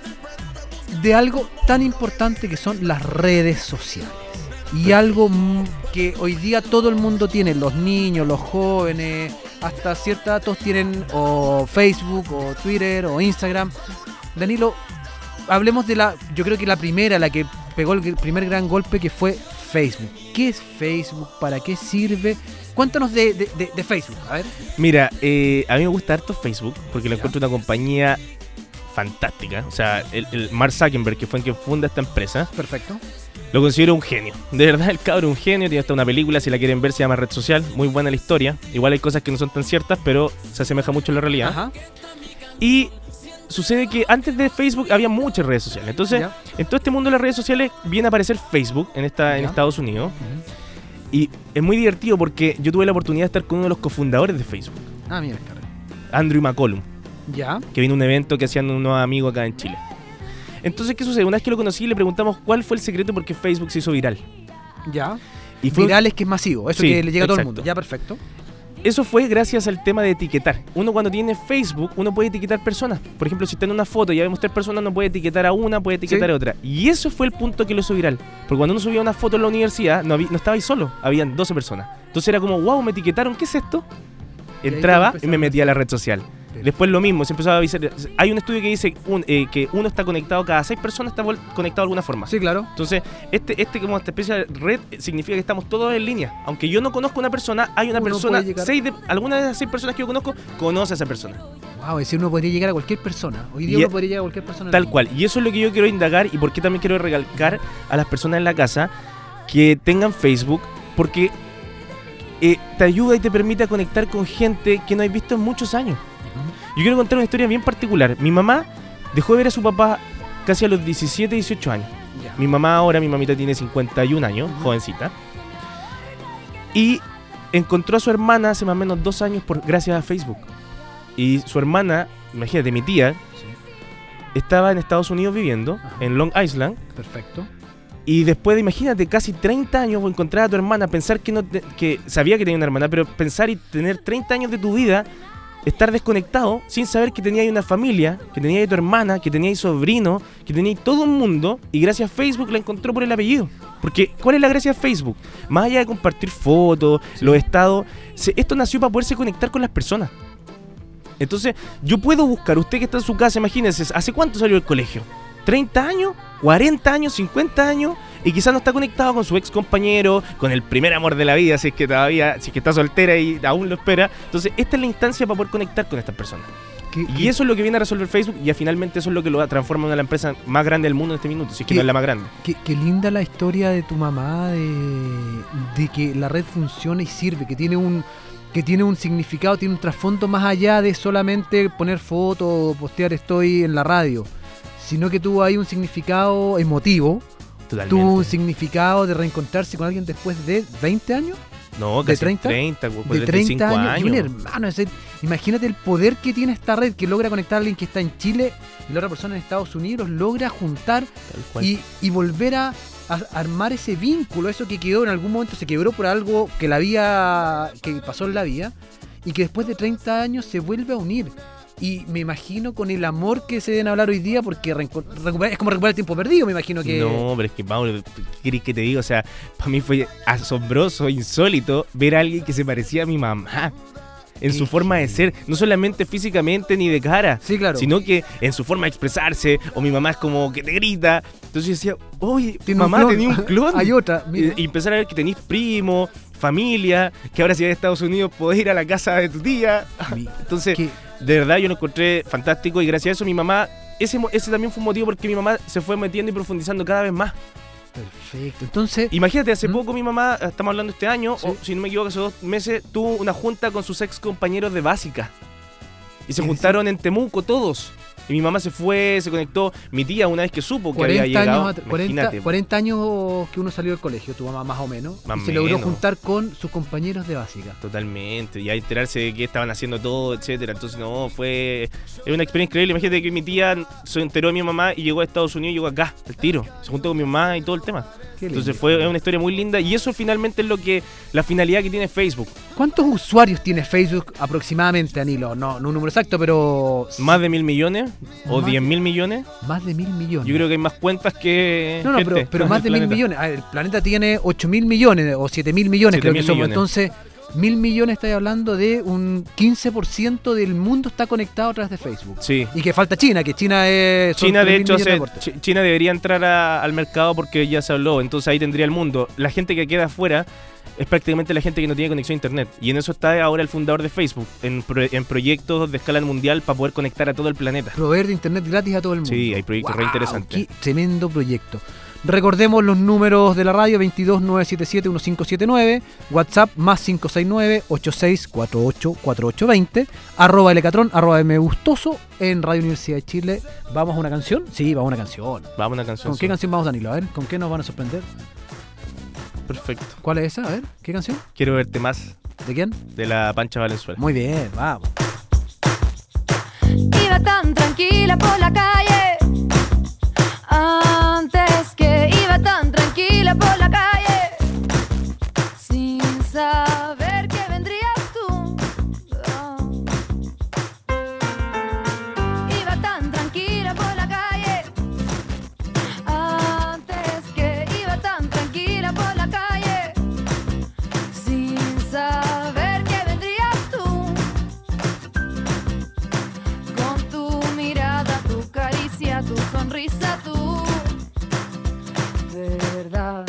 de algo tan importante que son las redes sociales. Y algo que hoy día todo el mundo tiene, los niños, los jóvenes, hasta cierta edad todos tienen o Facebook, o Twitter, o Instagram. Danilo, hablemos de yo creo que la que pegó el primer gran golpe, que fue Facebook. ¿Qué es Facebook? ¿Para qué sirve? Cuéntanos de Facebook, a ver. Mira, a mí me gusta harto Facebook porque lo encuentro una compañía fantástica. O sea, el Mark Zuckerberg, que fue el que funda esta empresa. Perfecto. Lo considero un genio. De verdad, el cabro es un genio. Tiene hasta una película, si la quieren ver, se llama Red Social. Muy buena la historia. Igual hay cosas que no son tan ciertas, pero se asemeja mucho a la realidad. Ajá. Y sucede que antes de Facebook había muchas redes sociales. Entonces, ¿ya? En todo este mundo de las redes sociales viene a aparecer Facebook en Estados Unidos. Uh-huh. Y es muy divertido porque yo tuve la oportunidad de estar con uno de los cofundadores de Facebook. Mira, Andrew McCollum. Ya. Que vino a un evento que hacían unos amigos acá en Chile. Entonces, ¿qué sucede? Una vez que lo conocí, le preguntamos cuál fue el secreto por qué Facebook se hizo viral. Ya. Y fue viral es que es masivo, eso, sí, que le llega a todo el mundo. Ya, perfecto. Eso fue gracias al tema de etiquetar. Uno, cuando tiene Facebook, uno puede etiquetar personas. Por ejemplo, si está en una foto y ya vemos 3 personas, no puede etiquetar a una, puede etiquetar a otra. Y eso fue el punto que lo hizo viral. Porque cuando uno subía una foto en la universidad, no estaba ahí solo, habían 12 personas. Entonces era como, wow, me etiquetaron, ¿qué es esto? Entraba y me metía a la red social. Después lo mismo, se empezó a avisar. Hay un estudio que dice que uno está conectado, cada 6 personas está conectado de alguna forma. Sí, claro. Entonces, como esta especie de red significa que estamos todos en línea. Aunque yo no conozco a una persona, hay una persona, alguna de las 6 personas que yo conozco, conoce a esa persona. Wow, es decir, uno podría llegar a cualquier persona. Hoy día uno podría llegar a cualquier persona. Tal cual. Y eso es lo que yo quiero indagar y por qué también quiero recalcar a las personas en la casa que tengan Facebook, porque te ayuda y te permite conectar con gente que no has visto en muchos años. Yo quiero contar una historia bien particular. Mi mamá dejó de ver a su papá casi a los 17, 18 años. Yeah. Mi mamita tiene 51 años, jovencita. Y encontró a su hermana hace más o menos 2 años gracias a Facebook. Y su hermana, imagínate, mi tía, estaba en Estados Unidos viviendo, en Long Island. Perfecto. Y después de, imagínate, casi 30 años, encontrar a tu hermana, pensar que sabía que tenía una hermana, pero pensar y tener 30 años de tu vida, estar desconectado sin saber que tenías una familia, que tenías tu hermana, que tenías sobrino, que tenías todo un mundo, y gracias a Facebook la encontró por el apellido. Porque, ¿cuál es la gracia de Facebook? Más allá de compartir fotos, los estados, esto nació para poderse conectar con las personas. Entonces, yo puedo buscar, usted que está en su casa, imagínese, ¿hace cuánto salió del colegio? ¿30 años? ¿40 años? ¿50 años? Y quizás no está conectado con su ex compañero, con el primer amor de la vida, si es que está soltera y aún lo espera. Entonces, esta es la instancia para poder conectar con estas personas. Y eso es lo que viene a resolver Facebook, y finalmente eso es lo que lo transforma en una de las empresas más grandes del mundo en este minuto, si es que no es la más grande. Qué linda la historia de tu mamá, de que la red funciona y sirve, que tiene un significado, tiene un trasfondo más allá de solamente poner fotos o postear estoy en la radio, sino que tuvo ahí un significado emotivo. Totalmente. Tuvo un significado de reencontrarse con alguien después de 20 años. No, casi de 30 años. Y un hermano, imagínate el poder que tiene esta red, que logra conectar a alguien que está en Chile y la otra persona en Estados Unidos, logra juntar y volver a armar ese vínculo, eso que quedó en algún momento, se quebró por algo que pasó en la vida, y que después de 30 años se vuelve a unir. Y me imagino con el amor que se deben hablar hoy día, porque es como recuperar el tiempo perdido, me imagino que... No, pero es que, Pablo, ¿qué querés que te diga? O sea, para mí fue asombroso, insólito ver a alguien que se parecía a mi mamá. en su forma de ser, no solamente físicamente ni de cara, Sí, claro. sino que en su forma de expresarse, o mi mamá es como que te grita. Entonces yo decía, oye, Tiene un mamá, clon. tenía un clon. Hay otra, mira. Y empezar a ver que tenís primo, familia, que ahora si vas a Estados Unidos podés ir a la casa de tu tía. Entonces, Que- de verdad yo lo encontré fantástico y gracias a eso mi mamá, ese también fue un motivo porque mi mamá se fue metiendo y profundizando cada vez más. Perfecto. Entonces, Imagínate, hace ¿Mm? poco mi mamá, estamos hablando este año, Sí. o si no me equivoco, hace 2 meses, tuvo una junta con sus ex compañeros de básica. Y se Sí, juntaron en Temuco todos. Y mi mamá se fue, se conectó. Mi tía, una vez que supo que había 40 llegado, años, imagínate, 40 años que uno salió del colegio, tu mamá más o menos, Más y se menos. logró juntar con sus compañeros de básica. Totalmente, y a enterarse de qué estaban haciendo todo, etcétera. Entonces, no, es una experiencia increíble. Imagínate que mi tía se enteró de mi mamá y llegó a Estados Unidos y llegó acá, al tiro. Se juntó con mi mamá y todo el tema. Qué lindo. Entonces es una historia muy linda y eso finalmente es la finalidad que tiene Facebook. ¿Cuántos usuarios tiene Facebook aproximadamente, Danilo? No un número exacto, pero... Más de 1.000 millones o Más- 10.000 millones. Más de 1.000 millones. Yo creo que hay más cuentas que No, gente pero en más el de 1.000 planeta. millones. A ver, el planeta tiene 8.000 millones o 7.000 millones, creo 7.000 que somos. millones. Entonces, 1.000 millones, estáis hablando de un 15% del mundo está conectado a través de Facebook. Sí. Y que falta China, que China es... son China, de 3.000 hecho, millones de aportes. China debería entrar al mercado porque ya se habló, entonces ahí tendría el mundo. La gente que queda afuera es prácticamente la gente que no tiene conexión a internet. Y en eso está ahora el fundador de Facebook, en proyectos de escala mundial para poder conectar a todo el planeta. Proveer de internet gratis a todo el mundo. Sí, hay proyectos re interesantes. Qué tremendo proyecto. Recordemos los números de la radio: 22977-1579, WhatsApp más 569-8648-4820, @Lecatron, @mgustoso, en Radio Universidad de Chile. ¿Vamos a una canción? Sí, vamos a una canción. Vamos a una canción. ¿Con qué canción vamos, Danilo? A ver, ¿con qué nos van a sorprender? Perfecto. ¿Cuál es esa? A ver, ¿qué canción? Quiero verte más, ¿De quién? de la Pancha Valenzuela. Muy bien, vamos. Iba tan tranquila por la calle, antes que iba tan tranquila por la calle, sin saber que vendrías tú. Oh. Iba tan tranquila por la calle, antes que iba tan tranquila por la calle, sin saber que vendrías tú. Con tu mirada, tu caricia, tu sonrisa, tú, de verdad.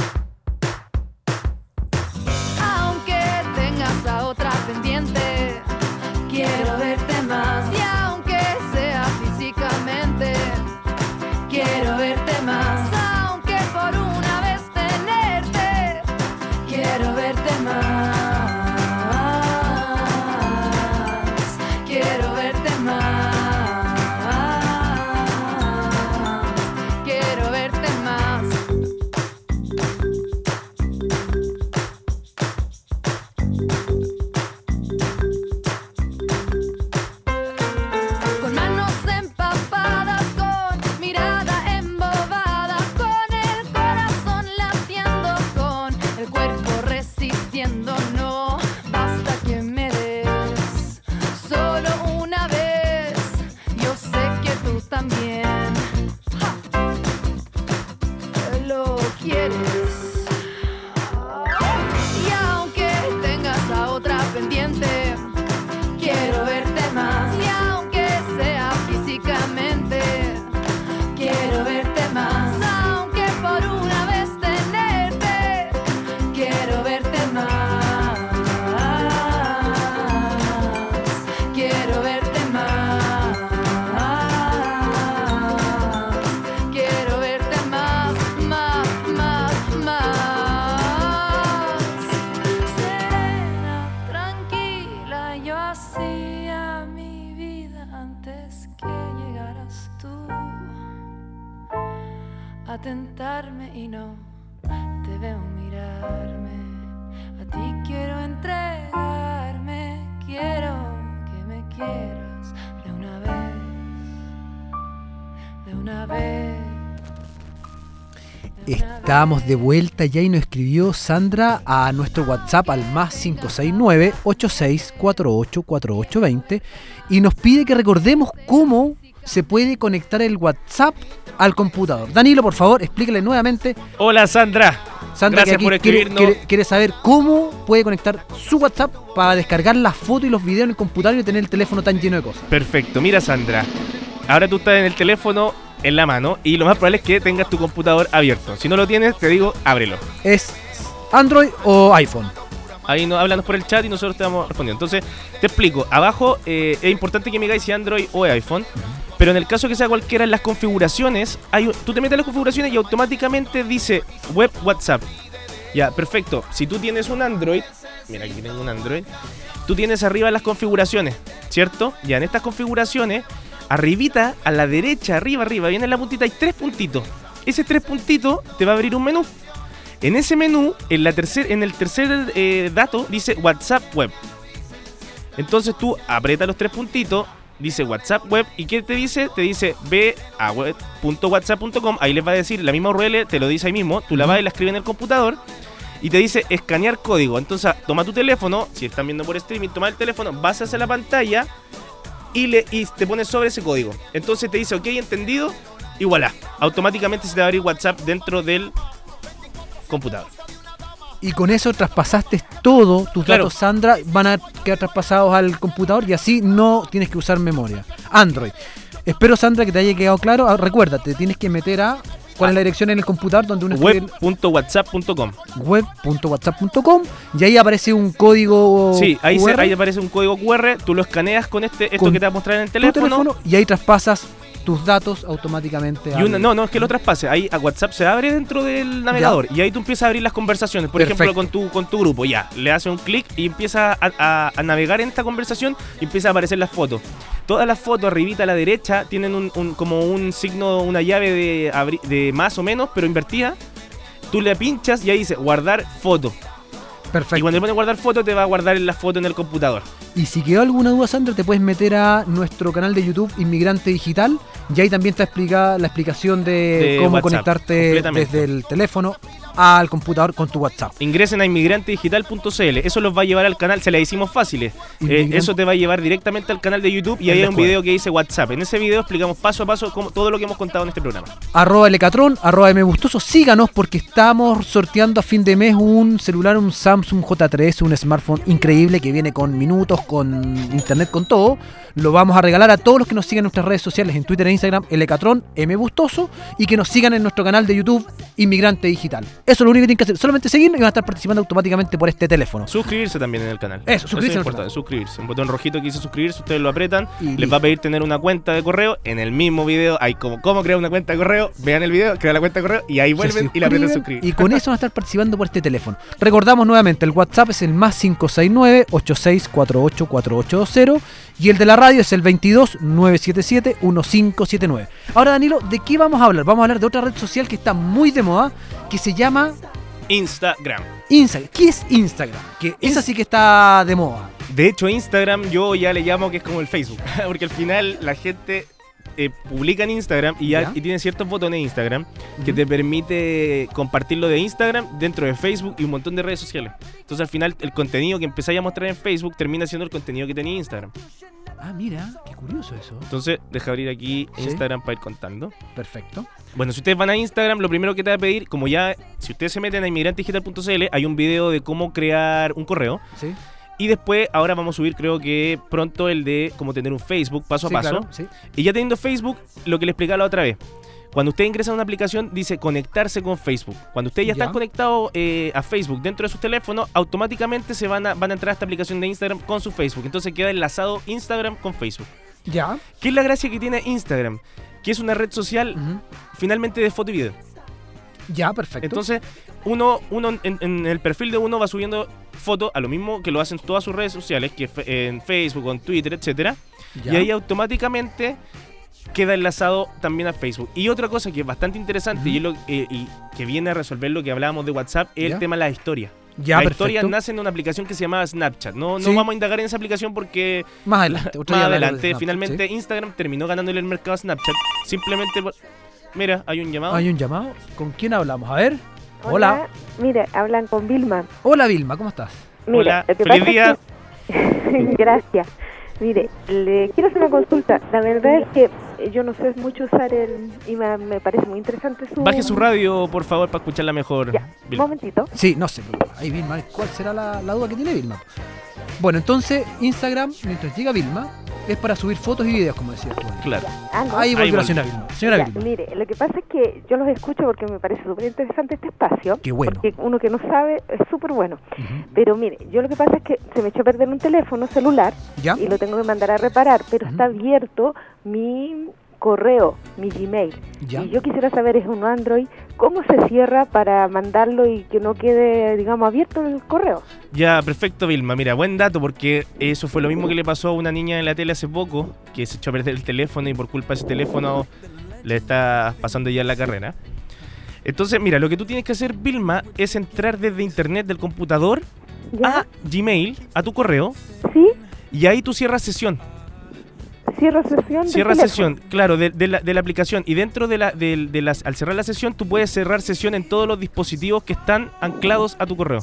Aunque tengas a otra pendiente, quiero verte más. Y aunque sea físicamente, quiero verte más. Aunque por una vez tenerte, quiero verte más. Quiero verte más. Quiero verte más. Con manos empapadas, con mirada embobada, con el corazón latiendo, con el cuerpo resistiendo. No basta que me des solo una vez. Yo sé que tú también lo quieres. Y aunque tengas a otra pendiente, quiero verte más. Y aunque sea físicamente, quiero verte más. Aunque por una vez tenerte, quiero verte más. Quiero verte más. Quiero verte más, más, más, más. Serena, tranquila, yo hacía mi vida antes que llegaras tú a tentarme y no te veo mirarme. A ti quiero entregarme, quiero que me quieras de una vez, de una vez. Estamos de vuelta ya y nos escribió Sandra a nuestro WhatsApp al más 569-8648-4820 y nos pide que recordemos cómo se puede conectar el WhatsApp al computador. Danilo, por favor, explícale nuevamente. Hola Sandra, Sandra, Gracias que por aquí quiere, escribirnos. quiere saber cómo puede conectar su WhatsApp para descargar las fotos y los videos en el computador y tener el teléfono tan lleno de cosas. Perfecto. Mira, Sandra, ahora tú estás en el teléfono en la mano y lo más probable es que tengas tu computador abierto. Si no lo tienes, te digo, ábrelo. ¿Es Android o iPhone? Ahí háblanos por el chat y nosotros te vamos respondiendo. Entonces, te explico. Abajo es importante que me digáis si Android o iPhone. Pero en el caso que sea cualquiera, en las configuraciones, tú te metes en las configuraciones y automáticamente dice web WhatsApp. Ya, perfecto. Si tú tienes un Android, mira, aquí tengo un Android, tú tienes arriba las configuraciones, ¿cierto? Ya, en estas configuraciones, arribita, a la derecha, arriba, viene en la puntita, hay 3 puntitos. Ese 3 puntitos te va a abrir un menú. En ese menú, en el tercer dato, dice WhatsApp Web. Entonces tú apretas los 3 puntitos, dice WhatsApp Web, ¿y qué te dice? Te dice ve a web.whatsapp.com, ahí les va a decir la misma URL, te lo dice ahí mismo, tú la vas y la escribes en el computador y te dice escanear código. Entonces toma tu teléfono, si están viendo por streaming, toma el teléfono, vas hacia la pantalla y te pones sobre ese código. Entonces te dice ok, entendido, y voilà, automáticamente se te va a abrir WhatsApp dentro del computador. Y con eso traspasaste todo, tus Claro. datos, Sandra, van a quedar traspasados al computador y así no tienes que usar memoria. Android. Espero, Sandra, que te haya quedado claro. Recuerda, te tienes que meter a... ¿Cuál es la dirección en el computador donde uno escribe? Web.whatsapp.com. Web.whatsapp.com y ahí aparece un código Sí, ahí QR, aparece un código QR, tú lo escaneas con esto Con que te va a mostrar en el tu teléfono. y ahí traspasas tus datos automáticamente. Y no, es que lo traspase. Ahí a WhatsApp se abre dentro del navegador y ahí tú empiezas a abrir las conversaciones. Por Perfecto. ejemplo, con tu grupo, ya. Le haces un clic y empieza a navegar en esta conversación y empieza a aparecer las fotos. Todas las fotos arribita a la derecha tienen como un signo, una llave de más o menos, pero invertida. Tú le pinchas y ahí dice guardar foto. Perfecto. Y cuando le pones guardar foto, te va a guardar la foto en el computador. Y si quedó alguna duda, Sandra, te puedes meter a nuestro canal de YouTube Inmigrante Digital y ahí también está explicada la explicación de cómo WhatsApp, conectarte completamente. desde el teléfono al computador con tu WhatsApp. Ingresen a inmigrantedigital.cl. Eso los va a llevar al canal, se la hicimos fáciles. Eso te va a llevar directamente al canal de YouTube y ahí hay un video que dice WhatsApp. En ese video explicamos paso a paso todo lo que hemos contado en este programa. @Lecatron, @mbustoso. Síganos porque estamos sorteando a fin de mes un celular, un Samsung J3, un smartphone increíble que viene con minutos, con internet, con todo. Lo vamos a regalar a todos los que nos sigan en nuestras redes sociales, en Twitter e Instagram, Lecatron, Mbustoso, y que nos sigan en nuestro canal de YouTube, Inmigrante Digital. Eso es lo único que tienen que hacer, solamente seguirnos y van a estar participando automáticamente por este teléfono. Suscribirse también en el canal. Eso, suscribirse es en el importante, suscribirse. Un botón rojito que dice suscribirse, ustedes lo apretan, Y les va a pedir tener una cuenta de correo. En el mismo video hay cómo crear una cuenta de correo. Vean el video, crean la cuenta de correo y ahí vuelven y le apretan suscribir. Y con eso van a estar participando por este teléfono. Recordamos nuevamente, el WhatsApp es el más 569-8648-4820 y el de la radio es el 22-977-1579. Ahora, Danilo, ¿de qué vamos a hablar? Vamos a hablar de otra red social que está muy de moda, que se llama Instagram. Instagram. ¿Qué es Instagram? Que esa sí que está de moda. De hecho, Instagram yo ya le llamo que es como el Facebook, porque al final la gente publica en Instagram y tiene ciertos botones de Instagram que te permite compartirlo de Instagram dentro de Facebook y un montón de redes sociales. Entonces al final el contenido que empezáis a mostrar en Facebook termina siendo el contenido que tenía Instagram. Ah, mira, qué curioso eso. Entonces deja abrir aquí Instagram para ir contando. Perfecto. Bueno, si ustedes van a Instagram, lo primero que te va a pedir, como ya, si ustedes se meten a inmigrantedigital.cl, hay un video de cómo crear un correo. Sí. Y después, ahora vamos a subir, creo que pronto, el de cómo tener un Facebook paso a paso. Claro, sí. Y ya teniendo Facebook, lo que le explicaba la otra vez. Cuando usted ingresa a una aplicación, dice conectarse con Facebook. Cuando ustedes ya están conectados a Facebook dentro de sus teléfonos, automáticamente se van a entrar a esta aplicación de Instagram con su Facebook. Entonces queda enlazado Instagram con Facebook. Ya. ¿Qué es la gracia que tiene Instagram? Que es una red social finalmente de foto y video. Ya, perfecto. Entonces, uno en el perfil de uno va subiendo fotos a lo mismo que lo hacen todas sus redes sociales, que en Facebook, en Twitter, etcétera. Y ahí automáticamente queda enlazado también a Facebook. Y otra cosa que es bastante interesante y que viene a resolver lo que hablábamos de WhatsApp es el tema de las historias. Las historias nacen de una aplicación que se llamaba Snapchat. No vamos a indagar en esa aplicación porque más adelante, finalmente Instagram terminó ganándole el mercado a Snapchat. Simplemente por... Mira, hay un llamado. Hay un llamado. ¿Con quién hablamos? A ver. Hola. Mire, hablan con Vilma. Hola, Vilma, ¿cómo estás? Hola, feliz día. Gracias. Mire, le quiero hacer una consulta. La verdad es que yo no sé mucho usar y me parece muy interesante su... Baje su radio, por favor, para escucharla mejor. Ya, un Vilma. momentito. Sí, no sé. Ahí Vilma, ¿cuál será la duda que tiene Vilma? Bueno, entonces Instagram, mientras llega Vilma, es para subir fotos y videos, como decías tú. Claro. ¿no? Ahí volvió la volvió. señora Vilma. Señora Ya, Vilma. mire, lo que pasa es que yo los escucho porque me parece súper interesante este espacio. Qué bueno. Porque uno que no sabe es súper bueno. Ujú. Pero mire, yo lo que pasa es que se me echó a perder un teléfono celular ¿Ya? y lo tengo que mandar a reparar, pero Ujú. está abierto mi correo, mi Gmail. ¿Ya? Y yo quisiera saber, es un Android, ¿cómo se cierra para mandarlo y que no quede, digamos, abierto el correo? Ya, perfecto, Vilma. Mira, buen dato, porque eso fue lo mismo que le pasó a una niña en la tele hace poco, que se echó a perder el teléfono y por culpa de ese teléfono le está pasando ya en la carrera. Entonces, mira, lo que tú tienes que hacer, Vilma, es entrar desde internet del computador ¿Ya? a Gmail, a tu correo, ¿Sí? y ahí tú cierras sesión. Cierro sesión. Cierra del teléfono. sesión, claro, de la aplicación. Y dentro al cerrar la sesión, tú puedes cerrar sesión en todos los dispositivos que están anclados a tu correo.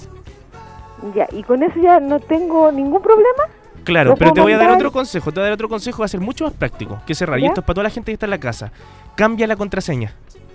Ya, y con eso ya no tengo ningún problema. Claro, ¿Lo pero te puedo voy a dar mandar? otro consejo. Te voy a dar otro consejo, va a ser mucho más práctico que cerrar. Y ¿Ya? esto es para toda la gente que está en la casa. Cambia la contraseña.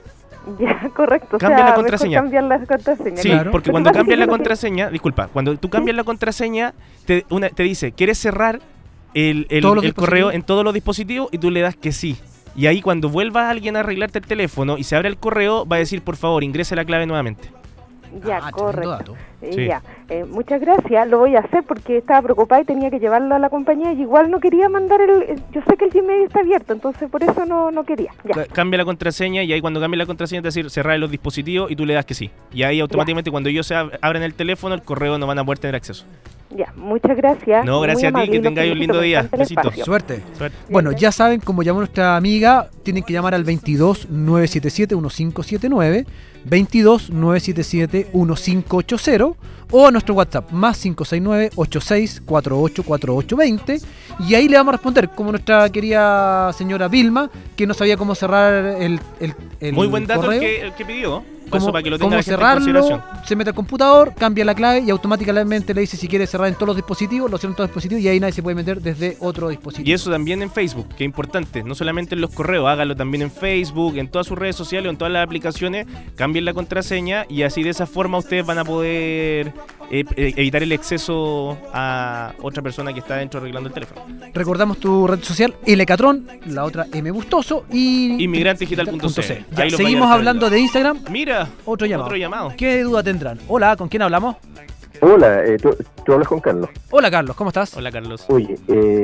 Ya, correcto. Cambia o sea, la contraseña. Mejor cambiar la contraseña. Sí, Claro. porque Lo que cuando pasa es cambias que la yo no sé- contraseña, disculpa, cuando tú cambias la contraseña, te dice, ¿quieres cerrar el Todos los correo dispositivos. en todos los dispositivos? Y tú le das que sí. Y ahí cuando vuelva alguien a arreglarte el teléfono y se abre el correo, va a decir, por favor, ingrese la clave nuevamente. Ya, Ah, tremendo correcto. dato. Sí. Ya, muchas gracias. Lo voy a hacer porque estaba preocupada y tenía que llevarlo a la compañía y igual no quería mandar yo sé que el Gmail está abierto, entonces por eso no quería. Ya. Cambia la contraseña y ahí cuando cambia la contraseña te va a decir cerrar los dispositivos y tú le das que sí. Y ahí automáticamente cuando ellos abran el teléfono, el correo no van a poder tener acceso. Ya, muchas gracias. No, Muy gracias a ti, amable, que y los tengáis un felicito, lindo me día. encanta el Besitos. espacio. Suerte. Suerte. Bueno, ya saben, como llamó nuestra amiga, tienen que llamar al 22 977 1579, 22 977 1580 o a nuestro WhatsApp más 569 86 48 4820 y ahí le vamos a responder como nuestra querida señora Vilma, que no sabía cómo cerrar el Muy buen dato correo. el que pidió. Cómo, Para que lo tenga cómo la gente en cerrarlo, consideración. se mete al computador, cambia la clave y automáticamente le dice si quiere cerrar en todos los dispositivos, lo cierra en todos los dispositivos y ahí nadie se puede meter desde otro dispositivo. Y eso también en Facebook, que es importante, no solamente en los correos, hágalo también en Facebook, en todas sus redes sociales o en todas las aplicaciones, cambien la contraseña y así de esa forma ustedes van a poder evitar el exceso a otra persona que está dentro arreglando el teléfono. Recordamos tu red social, Lcatrón, la otra M Bustoso y Inmigrantedigital.cl. Ya, Ahí lo seguimos vayan a hablando de Instagram. Mira, Otro llamado. otro llamado. ¿Qué duda tendrán? Hola, ¿con quién hablamos? Hola, tú hablas con Carlos. Hola Carlos, ¿cómo estás? Hola Carlos. Oye,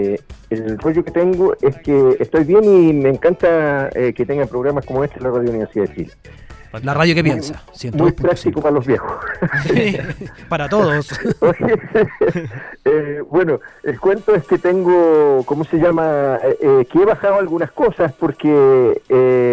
el rollo que tengo es que estoy bien y me encanta que tengan programas como este en la Radio Universidad de Chile. La radio que piensa. Muy práctico para los viejos. Para todos. Bueno, el cuento es que tengo, ¿cómo se llama? Que he bajado algunas cosas porque...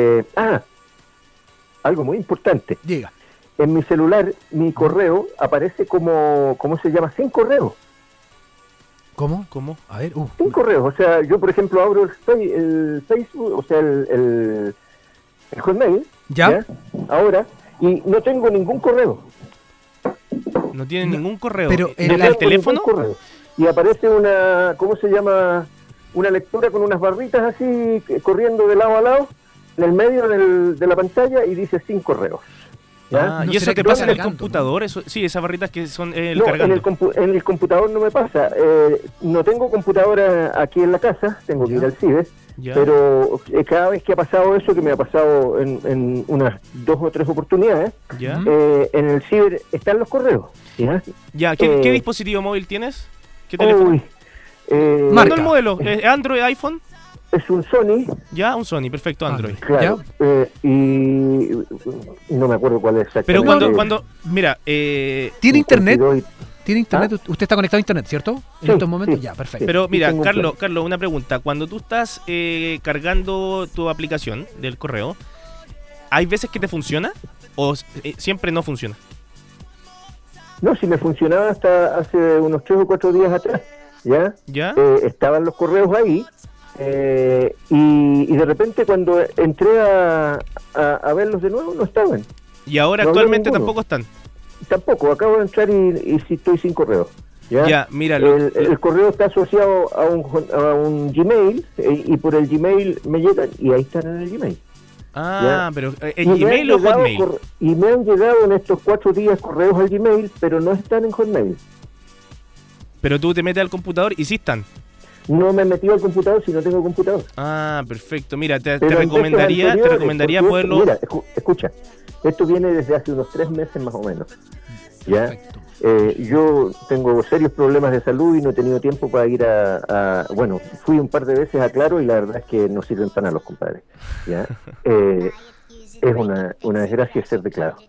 algo muy importante. Diga. En mi celular, mi correo aparece como, ¿cómo se llama? Sin correo. ¿Cómo? ¿Cómo? A ver, Sin correo. O sea, yo, por ejemplo, abro el Facebook, o sea, el Hotmail. ¿Ya? Ahora, y no tengo ningún correo. No tiene ningún correo. Pero ¿En en el teléfono? Ningún correo. Y aparece una, ¿cómo se llama? Una lectura con unas barritas así, corriendo de lado a lado, en el medio de la pantalla, y dice sin correo. ¿Ya? ¿Y eso te pasa en el computador? Eso, sí, esas barritas que son el No, cargando. en el computador no me pasa. No tengo computadora aquí en la casa, tengo que ir al ciber. Ya. Pero cada vez que ha pasado eso, que me ha pasado en unas 2 o 3 oportunidades, Ya. en el ciber están los correos. ¿Ya? Ya, ¿qué dispositivo móvil tienes? ¿Qué teléfono? Uy, ¿No el modelo? ¿Android, iPhone? Es un Sony. Ya, un Sony, perfecto, Android. Claro. Y no me acuerdo cuál es exactamente. Pero cuando mira, ¿Tiene internet? ¿Tiene internet? Usted está conectado a internet, ¿cierto? En estos momentos, ya, perfecto. Pero mira, Carlos, una pregunta. Cuando tú estás cargando tu aplicación del correo, ¿hay veces que te funciona o siempre no funciona? No, si me funcionaba hasta hace unos 3 o 4 días atrás, ¿ya? ¿Ya? Estaban los correos ahí, y de repente cuando entré a verlos de nuevo, no estaban. ¿Y ahora No había actualmente ninguno. tampoco están? Tampoco, acabo de entrar y sí estoy sin correo. Ya, mira, el correo está asociado a un Gmail y por el Gmail me llegan y ahí están en el Gmail. Ah, pero ¿en Gmail o Hotmail? Y me han llegado en estos 4 días correos al Gmail, pero no están en Hotmail. Pero tú te metes al computador y sí están. No me he metido al computador si no tengo computador. Ah, perfecto. Mira, te recomendaría poderlo... Mira, escucha, esto viene desde hace unos 3 meses más o menos. ¿Ya? Yo tengo serios problemas de salud y no he tenido tiempo para ir bueno, fui un par de veces a Claro y la verdad es que no sirven para nada los compadres. ¿Ya? Es una desgracia ser de Claro.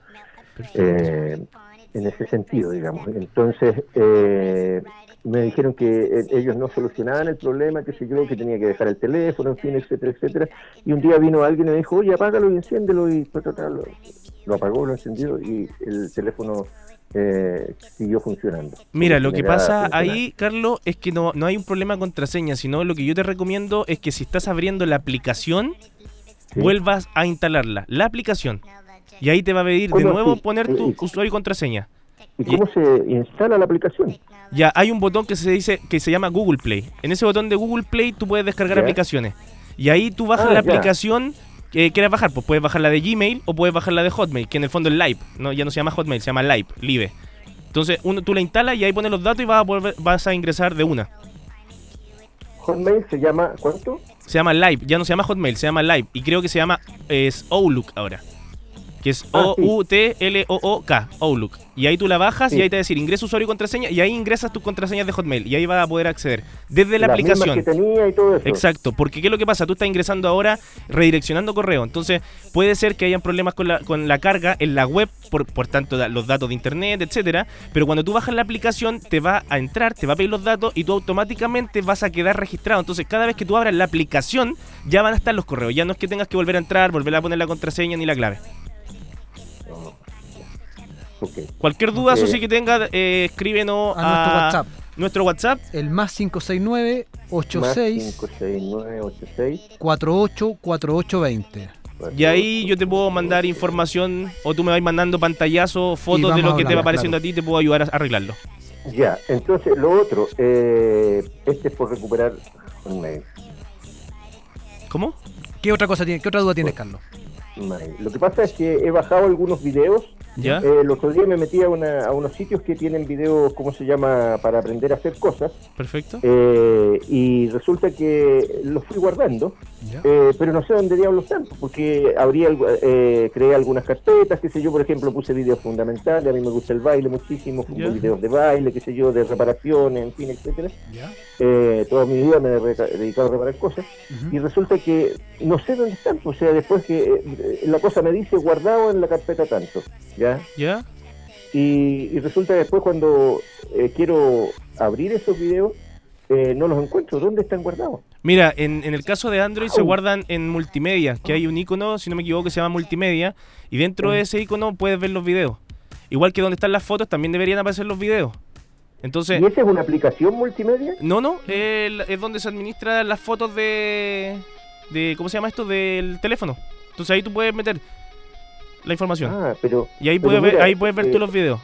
En ese sentido, digamos. Entonces, me dijeron que ellos no solucionaban el problema, qué sé yo, que tenía que dejar el teléfono, en fin, etcétera, etcétera. Y un día vino alguien y me dijo, oye, apágalo y enciéndelo, y lo apagó, lo encendió y el teléfono siguió funcionando. Mira, lo que pasa ahí, Carlos, es que no hay un problema de contraseña, sino lo que yo te recomiendo es que si estás abriendo la aplicación, vuelvas a instalarla, la aplicación. Y ahí te va a pedir de nuevo poner tu usuario y contraseña. ¿Y cómo se instala la aplicación? Ya, hay un botón que se llama Google Play. En ese botón de Google Play tú puedes descargar aplicaciones. Y ahí tú bajas la aplicación que quieras bajar. Pues puedes bajar la de Gmail o puedes bajar la de Hotmail, que en el fondo es Live. No, ya no se llama Hotmail, se llama Live. Entonces tú la instalas y ahí pones los datos y vas a ingresar de una. ¿Hotmail se llama cuánto? Se llama Live, ya no se llama Hotmail, se llama Live. Y creo que se llama Outlook ahora. Que es Outlook, Outlook. Y ahí tú la bajas y ahí te va a decir ingresa usuario y contraseña y ahí ingresas tus contraseñas de Hotmail y ahí vas a poder acceder desde la aplicación. Que tenía y todo eso. Exacto, porque ¿qué es lo que pasa? Tú estás ingresando ahora redireccionando correo, entonces puede ser que hayan problemas con la carga en la web, por tanto los datos de internet, etcétera, pero cuando tú bajas la aplicación te va a entrar, te va a pedir los datos y tú automáticamente vas a quedar registrado. Entonces cada vez que tú abras la aplicación ya van a estar los correos, ya no es que tengas que volver a entrar, volver a poner la contraseña ni la clave. Okay. Cualquier duda, eso sí que tenga, escríbenos a nuestro WhatsApp. El más 569-86 484820. Y ahí yo te puedo mandar información o tú me vas mandando pantallazos, fotos de lo que te va apareciendo a ti y te puedo ayudar a arreglarlo. Ya, entonces lo otro, este es por recuperar un mail. ¿Cómo? ¿Qué otra duda tienes, Carlos? Lo que pasa es que he bajado algunos videos. ¿Ya? El otro día me metí a unos sitios que tienen videos, ¿cómo se llama?, para aprender a hacer cosas. Perfecto. Y resulta que los fui guardando, pero no sé dónde diablos están, porque creé algunas carpetas, qué sé yo, por ejemplo, puse videos fundamentales, a mí me gusta el baile muchísimo, videos de baile, qué sé yo, de reparaciones, en fin, etcétera. Toda mi vida me he dedicado a reparar cosas, y resulta que no sé dónde están, o sea, después que la cosa me dice guardado en la carpeta tanto, ¿Ya? Y resulta que después cuando quiero abrir esos videos, no los encuentro. ¿Dónde están guardados? Mira, en el caso de Android se guardan en multimedia, que hay un icono, si no me equivoco, que se llama multimedia, y dentro de ese icono puedes ver los videos. Igual que donde están las fotos, también deberían aparecer los videos. Entonces, ¿y esa es una aplicación multimedia? No, es donde se administran las fotos de ¿cómo se llama esto? Del teléfono. Entonces ahí tú puedes meter la información. Y ahí puedes ver tú los videos.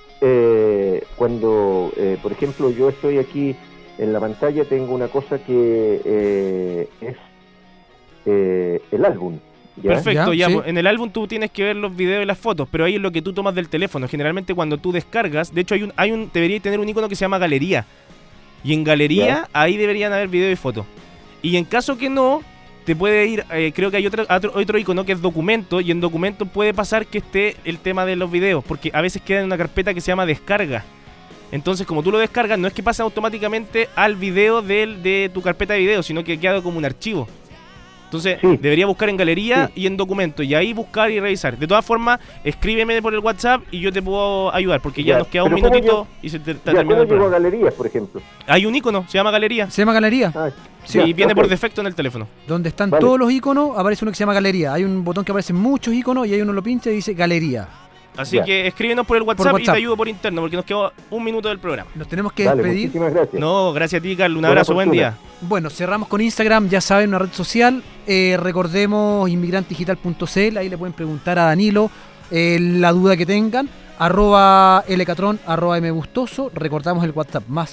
Cuando, por ejemplo, yo estoy aquí en la pantalla, tengo una cosa que es el álbum. ¿Ya? Perfecto, ¿Sí? En el álbum tú tienes que ver los videos y las fotos, pero ahí es lo que tú tomas del teléfono. Generalmente cuando tú descargas, de hecho debería tener un icono que se llama galería. Y en galería ahí deberían haber videos y fotos. Y en caso que no, te puede ir, creo que hay otro icono que es documento, y en documento puede pasar que esté el tema de los videos, porque a veces queda en una carpeta que se llama descarga. Entonces, como tú lo descargas, no es que pasa automáticamente al video de tu carpeta de video, sino que queda como un archivo. Entonces, debería buscar en galería y en documento, y ahí buscar y revisar. De todas formas, escríbeme por el WhatsApp y yo te puedo ayudar, porque ya nos queda un minutito y se termina el programa. ¿Cómo llego a galerías, por ejemplo? Hay un icono, se llama galería. ¿Se llama galería? Sí, viene por defecto en el teléfono. Donde están todos los iconos, aparece uno que se llama galería. Hay un botón que aparece muchos iconos y ahí uno lo pincha y dice galería. Así que escríbenos por el WhatsApp y te ayudo por interno, porque nos quedó un minuto del programa. Nos tenemos que despedir. Muchísimas gracias. No, gracias a ti, Carlos. Un abrazo, buen día. Bueno, cerramos con Instagram, ya saben, una red social. Recordemos inmigrantedigital.cl, ahí le pueden preguntar a Danilo la duda que tengan. @lcatron, @mbustoso. Recordamos el WhatsApp, más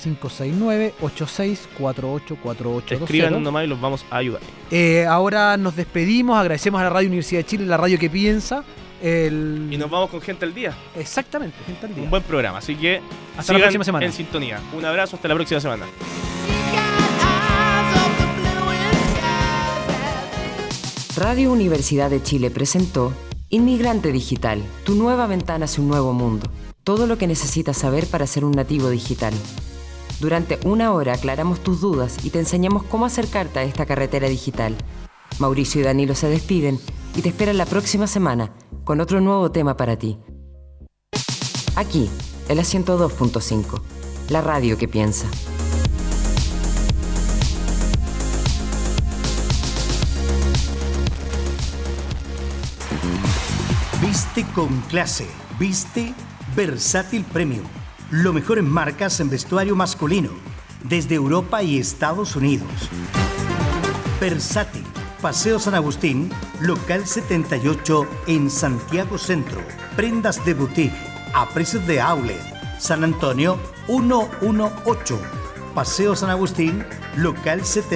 569-86484812. Escriban nomás y los vamos a ayudar. Ahora nos despedimos, agradecemos a la Radio Universidad de Chile, la radio que piensa. Y nos vamos con Gente al Día. Exactamente, Gente al Día. Un buen programa, así que hasta la próxima semana. En sintonía. Un abrazo, hasta la próxima semana. Radio Universidad de Chile presentó Inmigrante Digital, tu nueva ventana hacia un nuevo mundo. Todo lo que necesitas saber para ser un nativo digital. Durante una hora aclaramos tus dudas y te enseñamos cómo acercarte a esta carretera digital. Mauricio y Danilo se despiden y te esperan la próxima semana con otro nuevo tema para ti. Aquí, en la 102.5, la radio que piensa. Viste con clase, viste Versátil Premium. Lo mejor en marcas en vestuario masculino, desde Europa y Estados Unidos. Versátil, Paseo San Agustín, local 78 en Santiago Centro. Prendas de boutique a precios de outlet. San Antonio 118. Paseo San Agustín, local 70.